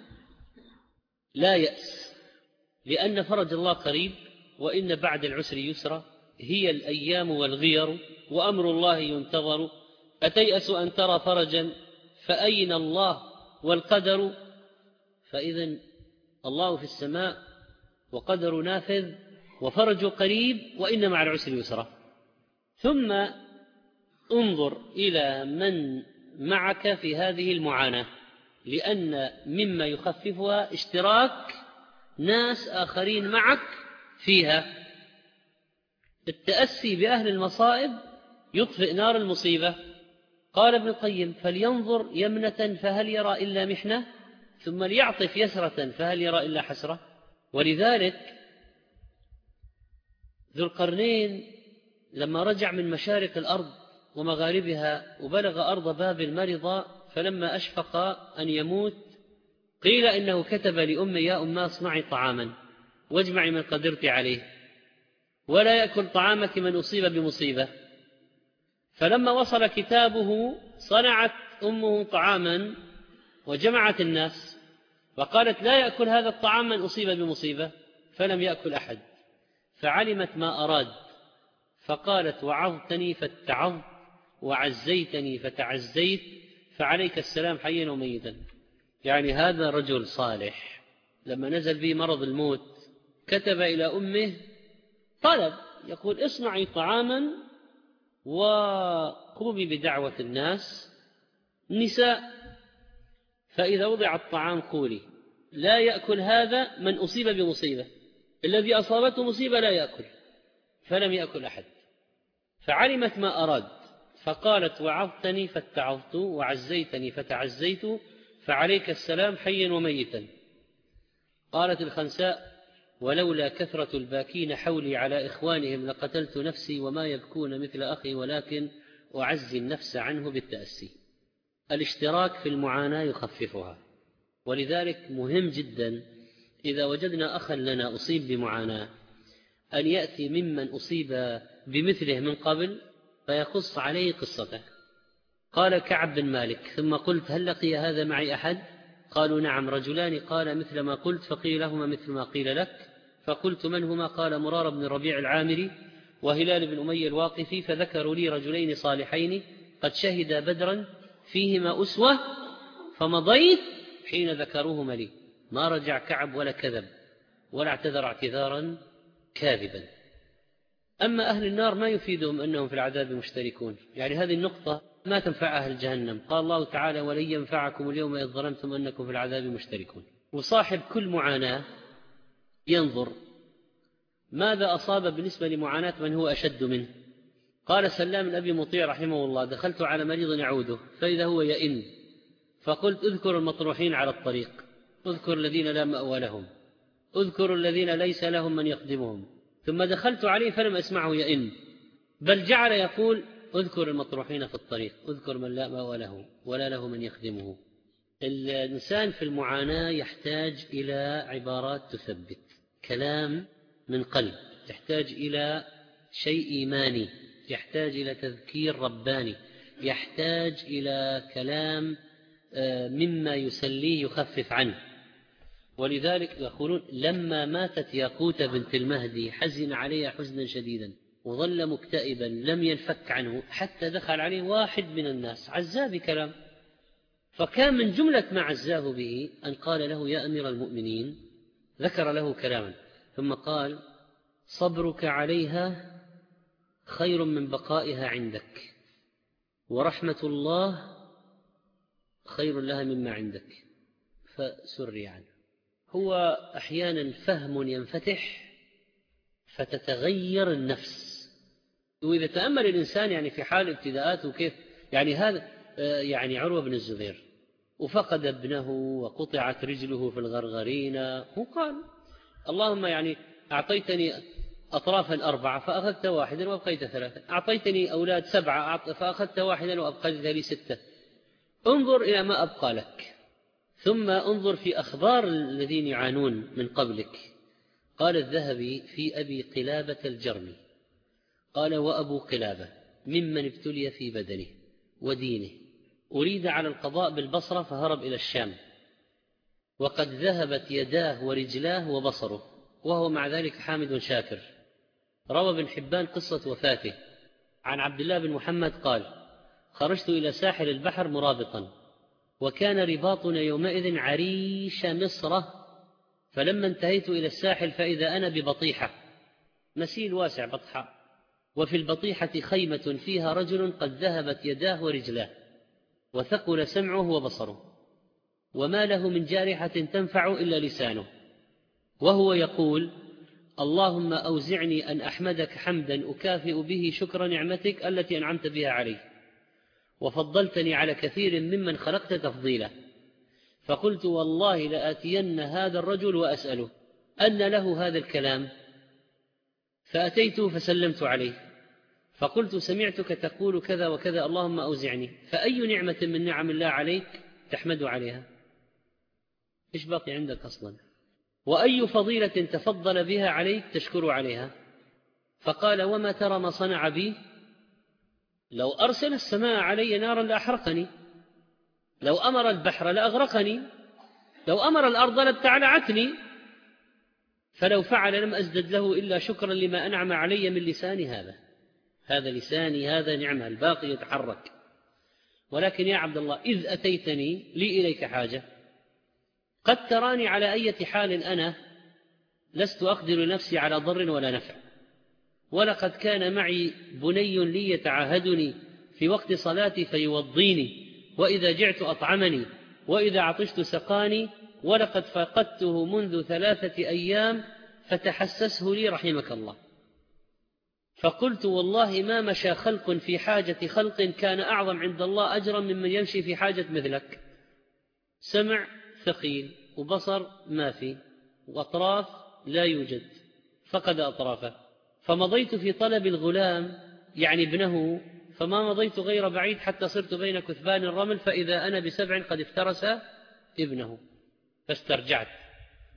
لا يأس، لأن فرج الله قريب، وإن بعد العسر يسرا، هي الأيام والغير، وأمر الله ينتظر، أتيأس أن ترى فرجا فأين الله والقدر. فإذا الله في السماء وقدر نافذ وفرج قريب، وإن مع العسر يسرا. ثم انظر إلى من معك في هذه المعاناة، لأن مما يخففها اشتراك ناس آخرين معك فيها. التأسي بأهل المصائب يطفئ نار المصيبة. قال ابن القيم: فلينظر يمنة فهل يرى إلا محنة، ثم ليعطف يسرة فهل يرى إلا حسرة. ولذلك ذو القرنين لما رجع من مشارق الأرض ومغاربها وبلغ أرض بابل مرض، فلما أشفق أن يموت قيل إنه كتب لأمه: يا أمه اصنعي طعاما واجمعي من قدرت عليه، ولا يأكل طعامك من أصيب بمصيبة. فلما وصل كتابه صنعت أمه طعاما وجمعت الناس، وقالت: لا يأكل هذا الطعام من أصيب بمصيبة، فلم يأكل أحد. فعلمت ما أراد، فقالت: وعظتني فاتعظت، وعزيتني فتعزيت، فعليك السلام حيا وميتا. يعني هذا رجل صالح لما نزل به مرض الموت كتب إلى أمه طلب، يقول: اصنعي طعاما وقومي بدعوة الناس النساء، فإذا وضع الطعام قولي: لا يأكل هذا من أصيب بمصيبة، الذي أصابته مصيبة لا يأكل. فلم يأكل أحد. فعلمت ما أراد، فقالت: وعظتني فاتعظت، وعزيتني فتعزيت، فعليك السلام حيا وميتا. قالت الخنساء: ولولا كثرة الباكين حولي على إخوانهم لقتلت نفسي، وما يبكون مثل أخي، ولكن أعزي النفس عنه بالتأسي. الاشتراك في المعاناة يخففها. ولذلك مهم جدا إذا وجدنا أخا لنا أصيب بمعاناة أن يأتي ممن أصيب بمثله من قبل فيقص عليه قصته. قال كعب بن مالك: ثم قلت: هل لقي هذا معي أحد؟ قالوا: نعم، رجلان قال مثل ما قلت، فقيل لهما مثل ما قيل لك. فقلت: من هما؟ قال: مرار بن الربيع العامري وهلال بن أمية الواقفي. فذكروا لي رجلين صالحين قد شهدا بدرا فيهما أسوة، فمضيت حين ذكروهما لي. ما رجع كعب ولا كذب ولا اعتذر اعتذارا كاذبا. أما أهل النار ما يفيدهم أنهم في العذاب مشتركون، يعني هذه النقطة ما تنفع أهل جهنم. قال الله تعالى: ولن ينفعكم اليوم إذ ظلمتم أنكم في العذاب مشتركون. وصاحب كل معاناة ينظر ماذا أصاب بالنسبة لمعاناة من هو أشد منه. قال سلام بن أبي مطيع رحمه الله: دخلت على مريض يعوده فإذا هو يئن، فقلت: اذكر المطروحين على الطريق، اذكر الذين لا مأوى لهم، اذكر الذين ليس لهم من يخدمهم. ثم دخلت عليه فلم أسمعه يئن، بل جعل يقول: اذكر المطروحين في الطريق، اذكر من لا مأوى له ولا له من يخدمه. الإنسان في المعاناة يحتاج إلى عبارات تثبت، كلام من قلب، يحتاج إلى شيء إيماني، يحتاج إلى تذكير رباني، يحتاج إلى كلام مما يسليه يخفف عنه. ولذلك يقولون: لما ماتت ياقوتة بنت المهدي حزن عليها حزنا شديدا وظل مكتئبا لم ينفك عنه حتى دخل عليه واحد من الناس عزاه بكلام، فكان من جملة ما عزاه به أن قال له: يا أمير المؤمنين، ذكر له كلاما ثم قال: صبرك عليها خير من بقائها عندك، ورحمة الله خير لها مما عندك. فسري عنه. هو أحيانا فهم ينفتح فتتغير النفس. وإذا تأمل الإنسان يعني في حال ابتداءاته كيف، يعني هذا يعني عروة بن الزبير وفقد ابنه وقطعت رجله في الغرغرين، هو قال: اللهم يعني أعطيتني أطرافا 4 فأخذت 1 وأبقيت 3، أعطيتني أولاد 7 فأخذت 1 وأبقيت لي 6. انظر إلى ما أبقى لك، ثم انظر في أخبار الذين يعانون من قبلك. قال الذهبي في أبي قلابة الجرمي قال: وأبو قلابة ممن ابتلي في بدنه ودينه، أريد على القضاء بالبصرة فهرب إلى الشام، وقد ذهبت يداه ورجلاه وبصره، وهو مع ذلك حامد شاكر. روى ابن حبان قصة وفاته عن عبد الله بن محمد قال: خرجت إلى ساحل البحر مرابطا، وكان رباطنا يومئذ عريش مصر، فلما انتهيت إلى الساحل فإذا أنا ببطيحة، مسيل واسع بطحاء، وفي البطيحة خيمة فيها رجل قد ذهبت يداه ورجلاه وثقل سمعه وبصره، وما له من جارحة تنفع إلا لسانه، وهو يقول: اللهم أوزعني أن أحمدك حمدا أكافئ به شكر نعمتك التي أنعمت بها علي، وفضلتني على كثير ممن خلقت تفضيلا. فقلت: والله لآتين هذا الرجل وأسأله أن له هذا الكلام. فأتيته فسلمت عليه فقلت: سمعتك تقول كذا وكذا، اللهم أوزعني. فأي نعمة من نعم الله عليك تحمد عليها؟ إيش باقي عندك أصلا؟ وأي فضيلة تفضل بها عليك تشكر عليها؟ فقال: وما ترى ما صنع بي؟ لو أرسل السماء علي نارا لأحرقني، لو أمر البحر لأغرقني، لو أمر الأرض لابتلعتني، فلو فعل لم أزدد له إلا شكرا لما أنعم علي من لساني هذا لساني، هذا نعمة، الباقي يتحرك. ولكن يا عبد الله، إذ أتيتني لي إليك حاجة، قد تراني على أي حال أنا لست أقدر نفسي على ضر ولا نفع، ولقد كان معي بني لي يتعاهدني في وقت صلاتي فيوضيني، وإذا جعت أطعمني، وإذا عطشت سقاني، ولقد فقدته منذ 3 أيام فتحسسه لي رحمك الله. فقلت: والله ما مشى خلق في حاجة خلق كان أعظم عند الله أجرا ممن يمشي في حاجة مثلك. سمع ثقيل وبصر ما في وأطراف لا يوجد، فقد أطرافه. فمضيت في طلب الغلام يعني ابنه، فما مضيت غير بعيد حتى صرت بين كثبان الرمل، فإذا أنا ب7 قد افترس ابنه، فاسترجعت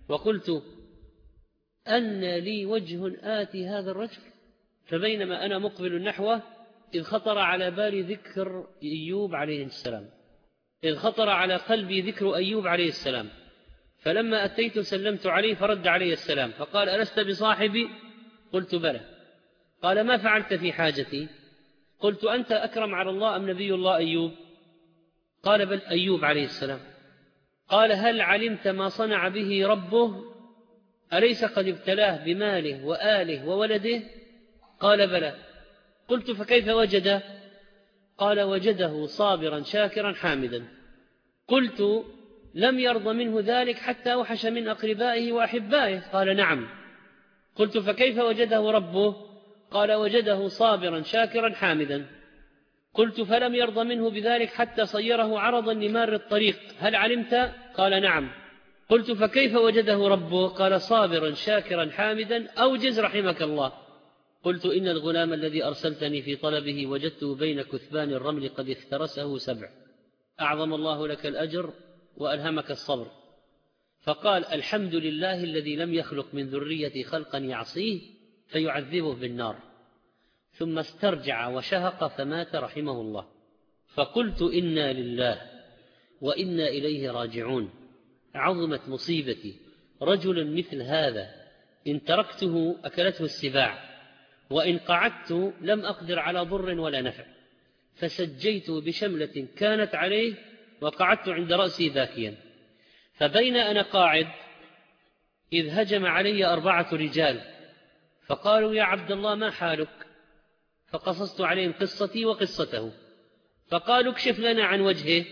وقلت أن لي وجه آتي هذا الرجل؟ فبينما أنا مقبل نحوه إذ خطر على بالي ذكر أيوب عليه السلام، إذ خطر على قلبي ذكر أيوب عليه السلام، فلما أتيت سلمت عليه فرد عليه السلام فقال: ألست بصاحبي؟ قلت: بلى. قال: ما فعلت في حاجتي؟ قلت: أنت أكرم على الله أم نبي الله أيوب؟ قال: بل أيوب عليه السلام. قال: هل علمت ما صنع به ربه؟ أليس قد ابتلاه بماله وآله وولده؟ قال: بلى. قلت: فكيف وجده؟ قال: وجده صابرا شاكرا حامدا. قلت: لم يرض منه ذلك حتى أوحش من أقربائه وأحبائه؟ قال: نعم. قلت: فكيف وجده ربه؟ قال: وجده صابرا شاكرا حامدا. قلت: فلم يرض منه بذلك حتى صيره عرضا لمار الطريق، هل علمت؟ قال: نعم. قلت: فكيف وجده ربه؟ قال: صابرا شاكرا حامدا. أوجز رحمك الله. قلت: إن الغلام الذي أرسلتني في طلبه وجدته بين كثبان الرمل قد افترسه 7، أعظم الله لك الأجر وألهمك الصبر. فقال: الحمد لله الذي لم يخلق من ذريتي خلقا يعصيه فيعذبه بالنار. ثم استرجع وشهق فمات رحمه الله. فقلت: إنا لله وإنا إليه راجعون. عظمت مصيبتي، رجل مثل هذا إن تركته أكلته السباع، وإن قعدت لم أقدر على ضر ولا نفع، فسجيته بشملة كانت عليه وقعدت عند رأسي باكيا. فبين أنا قاعد إذ هجم علي 4 رجال فقالوا: يا عبد الله ما حالك؟ فقصصت عليهم قصتي وقصته، فقالوا: اكشف لنا عن وجهه.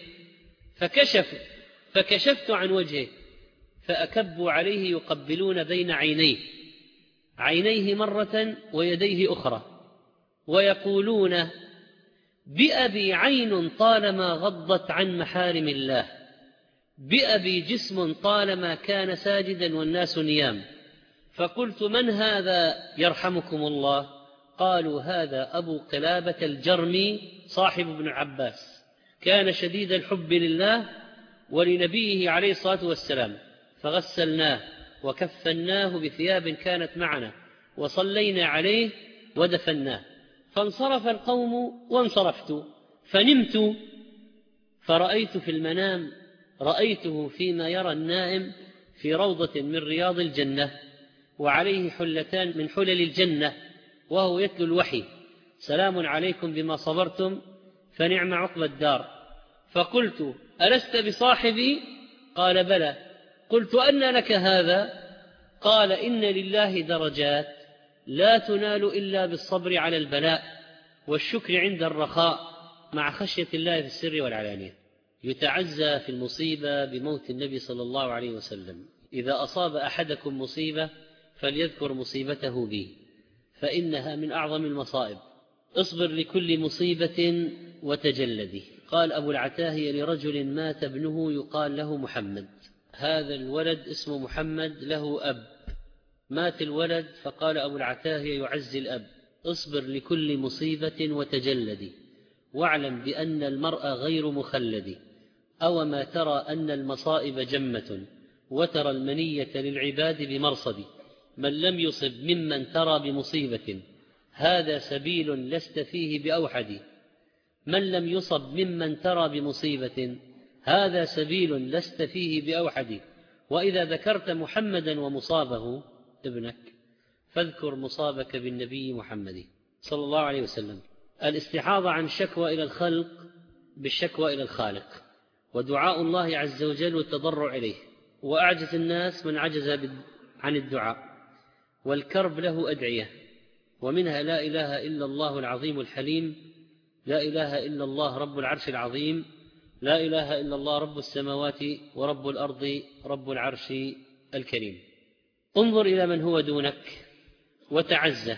فكشفت عن وجهه فأكبوا عليه يقبلون بين عينيه مرة ويديه أخرى ويقولون: بأبي عين طالما غضت عن محارم الله، بأبي جسم طالما كان ساجدا والناس نيام. فقلت: من هذا يرحمكم الله؟ قالوا: هذا أبو قلابة الجرمي صاحب ابن عباس، كان شديد الحب لله ولنبيه عليه الصلاة والسلام، فغسلناه وكفناه بثياب كانت معنا وصلينا عليه ودفناه. فانصرف القوم وانصرفت، فنمت فرأيت في المنام رأيته فيما يرى النائم في روضة من رياض الجنة وعليه حلتان من حلل الجنة، وهو يتلو الوحي: سلام عليكم بما صبرتم فنعم عقبى الدار. فقلت: ألست بصاحبي؟ قال: بلى. قلت: أن لك هذا؟ قال: إن لله درجات لا تنال إلا بالصبر على البلاء والشكر عند الرخاء مع خشية الله في السر والعلانية. يتعزى في المصيبة بموت النبي صلى الله عليه وسلم: إذا أصاب أحدكم مصيبة فليذكر مصيبته بي فإنها من أعظم المصائب، اصبر لكل مصيبة وتجلدي. قال أبو العتاهية لرجل مات ابنه يقال له محمد، هذا الولد اسمه محمد له أب، مات الولد، فقال أبو العتاهية يعزي الأب: اصبر لكل مصيبة وتجلدي، واعلم بأن المرء غير مخلد، أو ما ترى أن المصائب جمة وترى المنية للعباد بمرصد، من لم يصب ممن ترى بمصيبة هذا سبيل لست فيه بأوحد، من لم يصب ممن ترى بمصيبة هذا سبيل لست فيه بأوحد، وإذا ذكرت محمدا ومصابه ابنك فاذكر مصابك بالنبي محمد صلى الله عليه وسلم. الاستحاضة عن الشكوى إلى الخلق بالشكوى إلى الخالق، ودعاء الله عز وجل والتضرع إليه، وأعجز الناس من عجز عن الدعاء، والكرب له أدعية، ومنها: لا إله إلا الله العظيم الحليم، لا إله إلا الله رب العرش العظيم، لا إله إلا الله رب السماوات ورب الأرض رب العرش الكريم. انظر إلى من هو دونك وتعزه،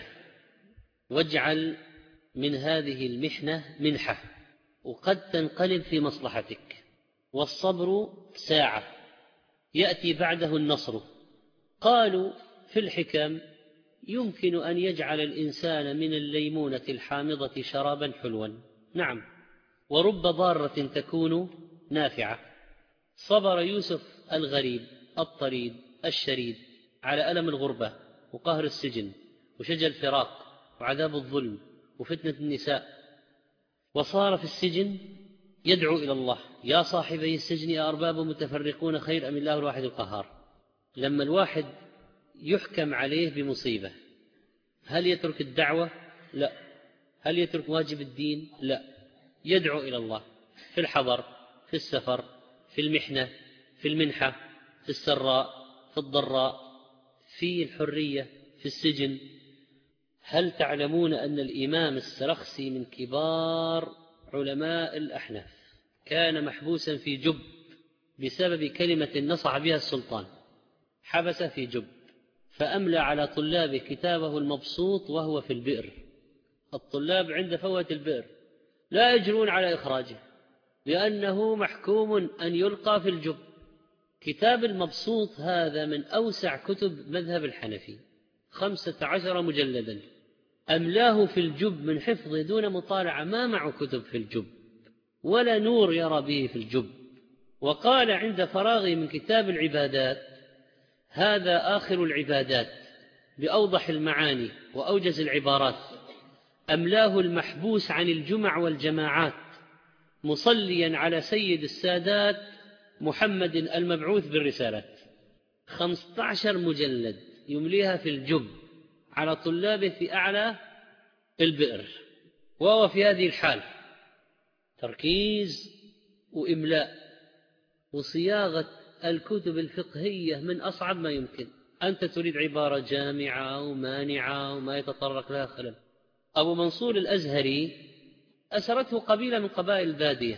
واجعل من هذه المحنة منحة، وقد تنقلب في مصلحتك. والصبر ساعة يأتي بعده النصر. قالوا في الحكم: يمكن أن يجعل الإنسان من الليمونة الحامضة شرابا حلوا، نعم، ورب ضارة تكون نافعة. صبر يوسف الغريب الطريد الشريد على ألم الغربة وقهر السجن وشجى الفراق وعذاب الظلم وفتنة النساء، وصار في السجن يدعو إلى الله: يا صاحبي السجن أأرباب متفرقون خير أم الله الواحد القهار. لما الواحد يحكم عليه بمصيبة، هل يترك الدعوة؟ لا. هل يترك واجب الدين؟ لا. يدعو إلى الله في الحضر، في السفر، في المحنة، في المنحة، في السراء، في الضراء، في الحرية، في السجن. هل تعلمون أن الإمام السرخسي من كبار علماء الأحناف كان محبوسا في جب بسبب كلمة نصح بها السلطان؟ حبس في جب، فأملى على طلابه كتابه المبسوط وهو في البئر. الطلاب عند فوة البئر لا يجرون على إخراجه لأنه محكوم أن يلقى في الجب. كتاب المبسوط هذا من أوسع كتب مذهب الحنفي، 15 مجلدا، أملاه في الجب من حفظه دون مطالعة، ما معه كتب في الجب ولا نور يرى به في الجب. وقال عند فراغه من كتاب العبادات: هذا آخر العبادات بأوضح المعاني وأوجز العبارات، أملاه المحبوس عن الجمع والجماعات مصليا على سيد السادات محمد المبعوث بالرسالات. 15 مجلد يمليها في الجب على طلابه في أعلى البئر، وهو في هذه الحال، تركيز وإملاء وصياغة الكتب الفقهية من أصعب ما يمكن. أنت تريد عبارة جامعة ومانعة وما يتطرق لها خلل. أبو منصور الأزهري أسرته قبيلة من قبائل البادية،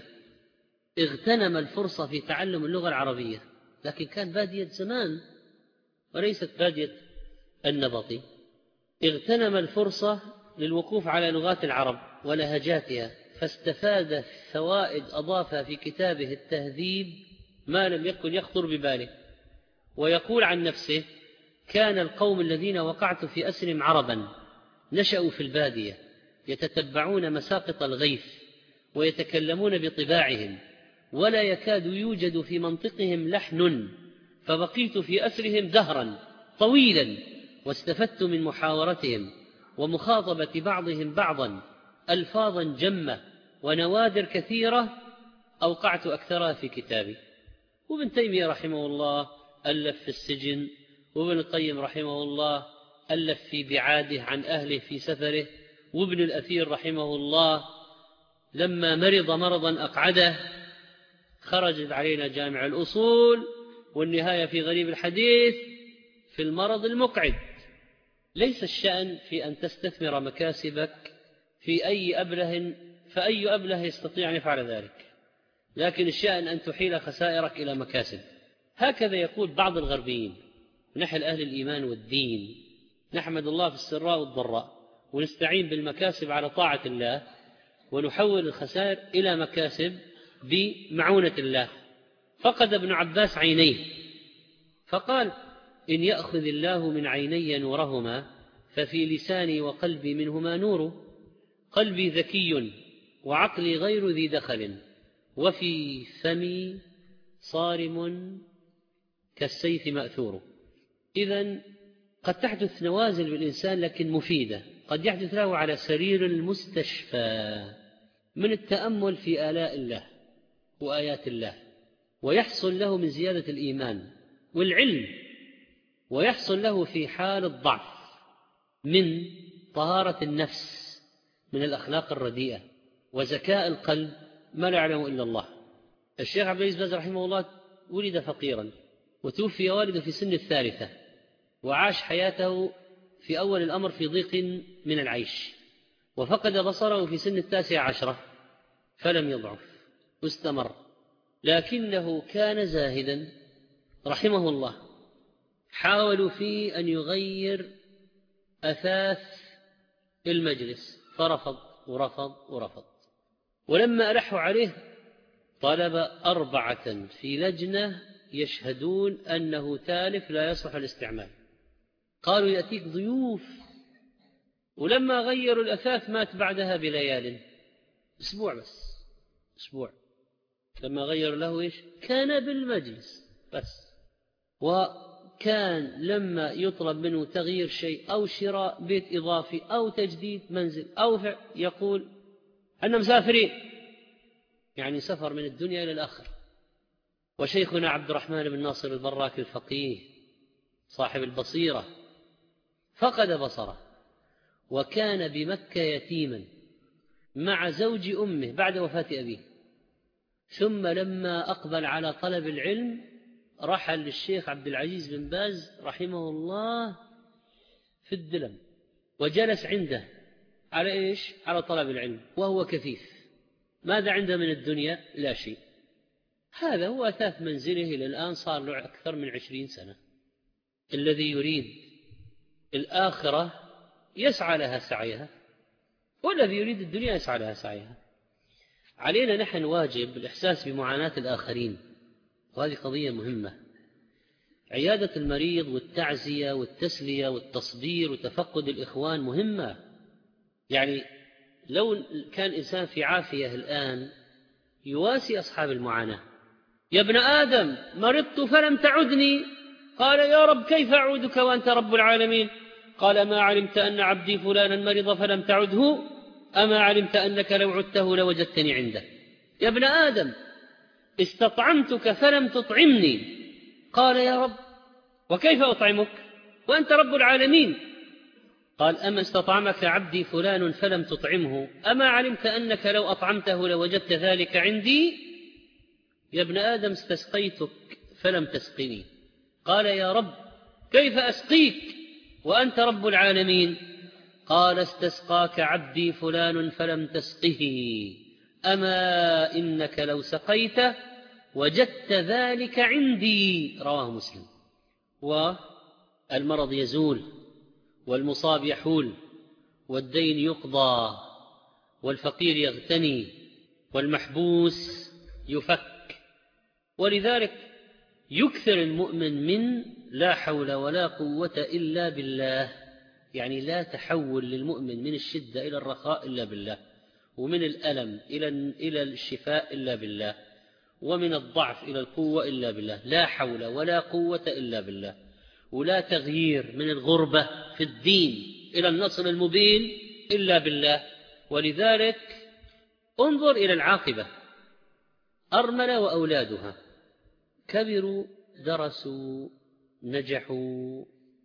اغتنم الفرصة في تعلم اللغة العربية، لكن كان بادية زمان وليست بادية النبطي. اغتنم الفرصة للوقوف على لغات العرب ولهجاتها، فاستفاد فوائد أضافها في كتابه التهذيب ما لم يكن يخطر بباله. ويقول عن نفسه: كان القوم الذين وقعت في أسرهم عربا نشأوا في البادية، يتتبعون مساقط الغيث ويتكلمون بطباعهم، ولا يكاد يوجد في منطقهم لحن، فبقيت في أسرهم دهرا طويلا، واستفدت من محاورتهم ومخاطبة بعضهم بعضا ألفاظا جمة ونوادر كثيرة أوقعت أكثرها في كتابي. وابن تيمية رحمه الله ألف في السجن، وابن القيم رحمه الله ألف في بعاده عن أهله في سفره، وابن الأثير رحمه الله لما مرض مرضا أقعده خرجت علينا جامع الأصول والنهاية في غريب الحديث في المرض المقعد. ليس الشأن في أن تستثمر مكاسبك في أي أبله، فأي أبله يستطيع أن يفعل ذلك، لكن الشأن أن تحيل خسائرك إلى مكاسب. هكذا يقول بعض الغربيين: نحن أهل الإيمان والدين نحمد الله في السراء والضراء، ونستعين بالمكاسب على طاعة الله، ونحول الخسائر إلى مكاسب بمعونة الله. فقد ابن عباس عينيه فقال: إن يأخذ الله من عيني نورهما ففي لساني وقلبي منهما نور، قلبي ذكي وعقلي غير ذي دخل، وفي فمي صارم كالسيف مأثور. إذن قد تحدث نوازل بالإنسان لكن مفيدة، قد يحدث له على سرير المستشفى من التأمل في آلاء الله وآيات الله، ويحصل له من زيادة الإيمان والعلم، ويحصل له في حال الضعف من طهارة النفس من الأخلاق الرديئة وزكاء القلب ما لا يعلم إلا الله. الشيخ عبد العزيز باز رحمه الله ولد فقيرا، وتوفي والده في سن 3، وعاش حياته في أول الأمر في ضيق من العيش، وفقد بصره في سن 19 فلم يضعف واستمر، لكنه كان زاهدا رحمه الله. حاولوا فيه أن يغير أثاث المجلس فرفض ورفض ورفض، ولما ألحوا عليه طلب 4 في لجنة يشهدون أنه تالف لا يصلح الاستعمال. قالوا: يأتيك ضيوف. ولما غيروا الأثاث مات بعدها بليال، أسبوع بس، أسبوع. لما غيروا له إيش؟ كان بالمجلس بس. كان لما يطلب منه تغيير شيء أو شراء بيت إضافي أو تجديد منزل أو يقول أننا مسافرين، يعني سفر من الدنيا إلى الآخرة. وشيخنا عبد الرحمن بن ناصر البراك الفقيه صاحب البصيرة فقد بصره وكان بمكة يتيما مع زوج أمه بعد وفاة أبيه، ثم لما أقبل على طلب العلم رحل للشيخ عبد العزيز بن باز رحمه الله في الدلم وجلس عنده على إيش؟ على طلب العلم وهو كفيف. ماذا عنده من الدنيا؟ لا شيء. هذا هو أثاث منزله إلى الآن، صار له أكثر من 20 سنة. الذي يريد الآخرة يسعى لها سعيها، والذي يريد الدنيا يسعى لها سعيها. علينا نحن واجب الإحساس بمعاناة الآخرين، وهذه قضية مهمة. عيادة المريض والتعزية والتسلية والتصبير وتفقد الإخوان مهمة. يعني لو كان إنسان في عافية الآن يواسي أصحاب المعاناة. يا ابن آدم مرضت فلم تعدني، قال يا رب كيف أعودك وأنت رب العالمين؟ قال ما علمت أن عبدي فلانا مرض فلم تعده؟ أما علمت أنك لو عدته لوجدتني عنده؟ يا ابن آدم استطعمتك فلم تطعمني، قال يا رب وكيف أطعمك وأنت رب العالمين؟ قال أما استطعمك عبدي فلان فلم تطعمه، أما علمت أنك لو أطعمته لوجدت ذلك عندي؟ يا ابن آدم استسقيتك فلم تسقني، قال يا رب كيف أسقيك وأنت رب العالمين؟ قال استسقاك عبدي فلان فلم تسقه، أما إنك لو سقيته وجدت ذلك عندي. رواه مسلم. والمرض يزول والمصاب يحول والدين يقضى والفقير يغتني والمحبوس يفك. ولذلك يكثر المؤمن من لا حول ولا قوة إلا بالله، يعني لا تحول للمؤمن من الشدة إلى الرخاء إلا بالله، ومن الألم إلى الشفاء إلا بالله، ومن الضعف إلى القوة إلا بالله. لا حول ولا قوة إلا بالله. ولا تغيير من الغربة في الدين إلى النصر المبين إلا بالله. ولذلك انظر إلى العاقبة. أرملة وأولادها كبروا درسوا نجحوا،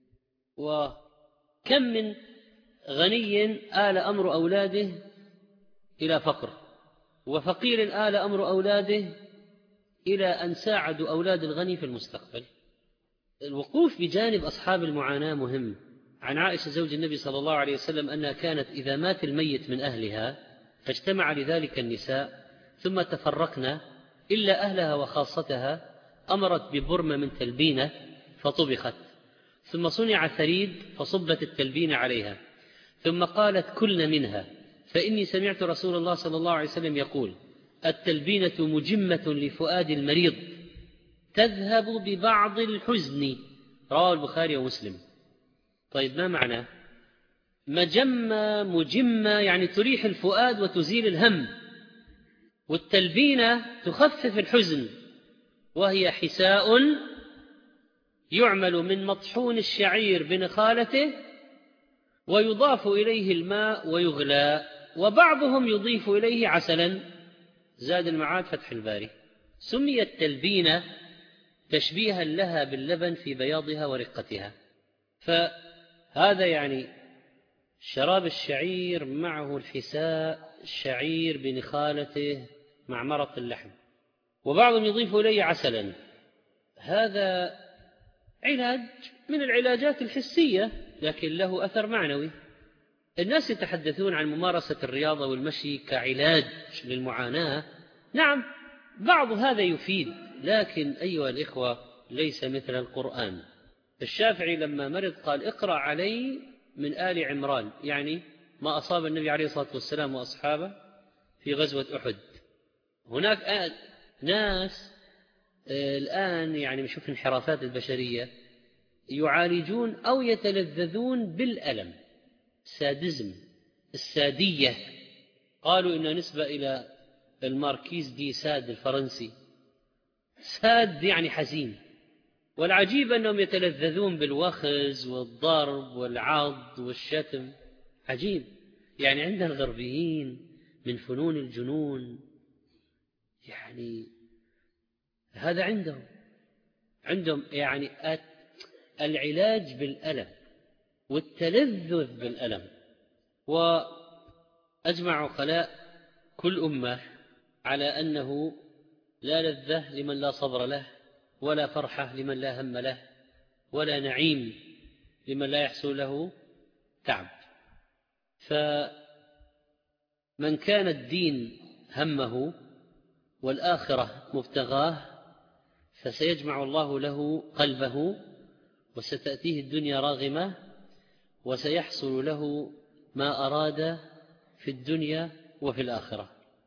وكم من غني آل أمر أولاده إلى فقر، وفقير آل أمر أولاده إلى أن ساعدوا أولاد الغني في المستقبل. الوقوف بجانب أصحاب المعاناة مهم. عن عائشة زوج النبي صلى الله عليه وسلم أنها كانت إذا مات الميت من أهلها فاجتمع لذلك النساء ثم تفرقنا إلا أهلها وخاصتها، أمرت ببرمة من تلبينة فطبخت، ثم صنع ثريد فصبت التلبينة عليها، ثم قالت كلن منها فإني سمعت رسول الله صلى الله عليه وسلم يقول التلبينة مجمة لفؤاد المريض تذهب ببعض الحزن. رواه البخاري ومسلم. طيب ما معنى مجمة؟ يعني تريح الفؤاد وتزيل الهم، والتلبينة تخفف الحزن، وهي حساء يعمل من مطحون الشعير بنخالته ويضاف إليه الماء ويغلى، وبعضهم يضيف إليه عسلا. زاد المعاد فتح الباري. سميت تلبينة تشبيها لها باللبن في بياضها ورقتها. فهذا يعني شراب الشعير معه الحساء، الشعير بنخالته مع مرق اللحم، وبعضهم يضيف إليه عسلا. هذا علاج من العلاجات الحسية لكن له أثر معنوي. الناس يتحدثون عن ممارسة الرياضة والمشي كعلاج للمعاناة. نعم بعض هذا يفيد، لكن أيها الإخوة ليس مثل القرآن. الشافعي لما مرض قال اقرأ علي من آل عمران، يعني ما أصاب النبي عليه الصلاة والسلام وأصحابه في غزوة أحد. هناك ناس الآن يعني نشوف انحرافات البشرية يعالجون أو يتلذذون بالألم. سادزم، السادية، قالوا إن نسبة إلى الماركيز دي ساد الفرنسي. ساد يعني حزين، والعجيب أنهم يتلذذون بالوخز والضرب والعض والشتم. عجيب. يعني عند الغربيين من فنون الجنون، يعني هذا عندهم يعني العلاج بالألم والتلذذ بالألم. وأجمع عقلاء كل أمة على أنه لا لذة لمن لا صبر له، ولا فرحة لمن لا هم له، ولا نعيم لمن لا يحصل له تعب. فمن كان الدين همه والآخرة مبتغاه فسيجمع الله له قلبه، وستأتيه الدنيا راغمة، وسيحصل له ما أراد في الدنيا وفي الآخرة.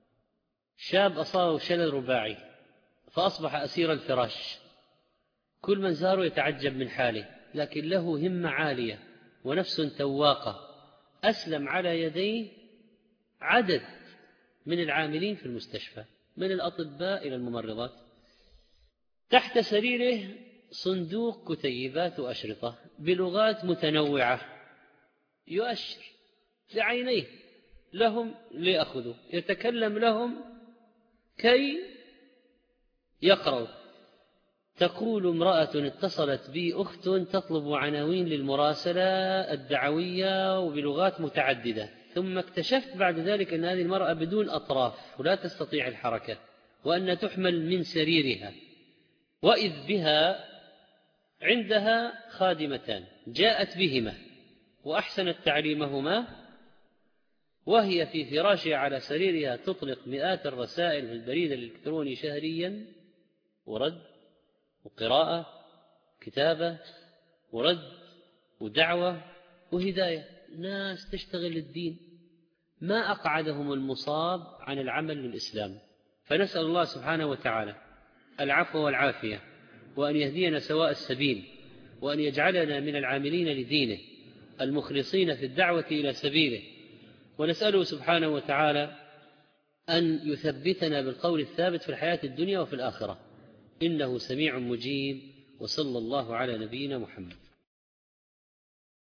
شاب أصابه شلل رباعي فأصبح أسير الفراش، كل من زاره يتعجب من حاله، لكن له همة عالية ونفس تواقة. أسلم على يديه عدد من العاملين في المستشفى، من الأطباء إلى الممرضات. تحت سريره صندوق كتيبات وأشرطة بلغات متنوعة، يؤشر بعينيه لهم ليأخذوا، يتكلم لهم كي يقرأوا. تقول امرأة اتصلت بي أخت تطلب عناوين للمراسلة الدعوية وبلغات متعددة، ثم اكتشفت بعد ذلك أن هذه المرأة بدون أطراف ولا تستطيع الحركة، وأن تحمل من سريرها، وإذ بها عندها خادمتان جاءت بهما وأحسنت تعليمهما، وهي في فراشها على سريرها تطلق مئات الرسائل في البريد الإلكتروني شهريا، ورد وقراءة كتابة ورد ودعوة وهداية. ناس تشتغل الدين، ما أقعدهم المصاب عن العمل للإسلام. فنسأل الله سبحانه وتعالى العفو والعافية، وأن يهدينا سواء السبيل، وأن يجعلنا من العاملين لدينه المخلصين في الدعوة إلى سبيله. ونسأله سبحانه وتعالى أن يثبتنا بالقول الثابت في الحياة الدنيا وفي الآخرة، إنه سميع مجيب. وصلى الله على نبينا محمد.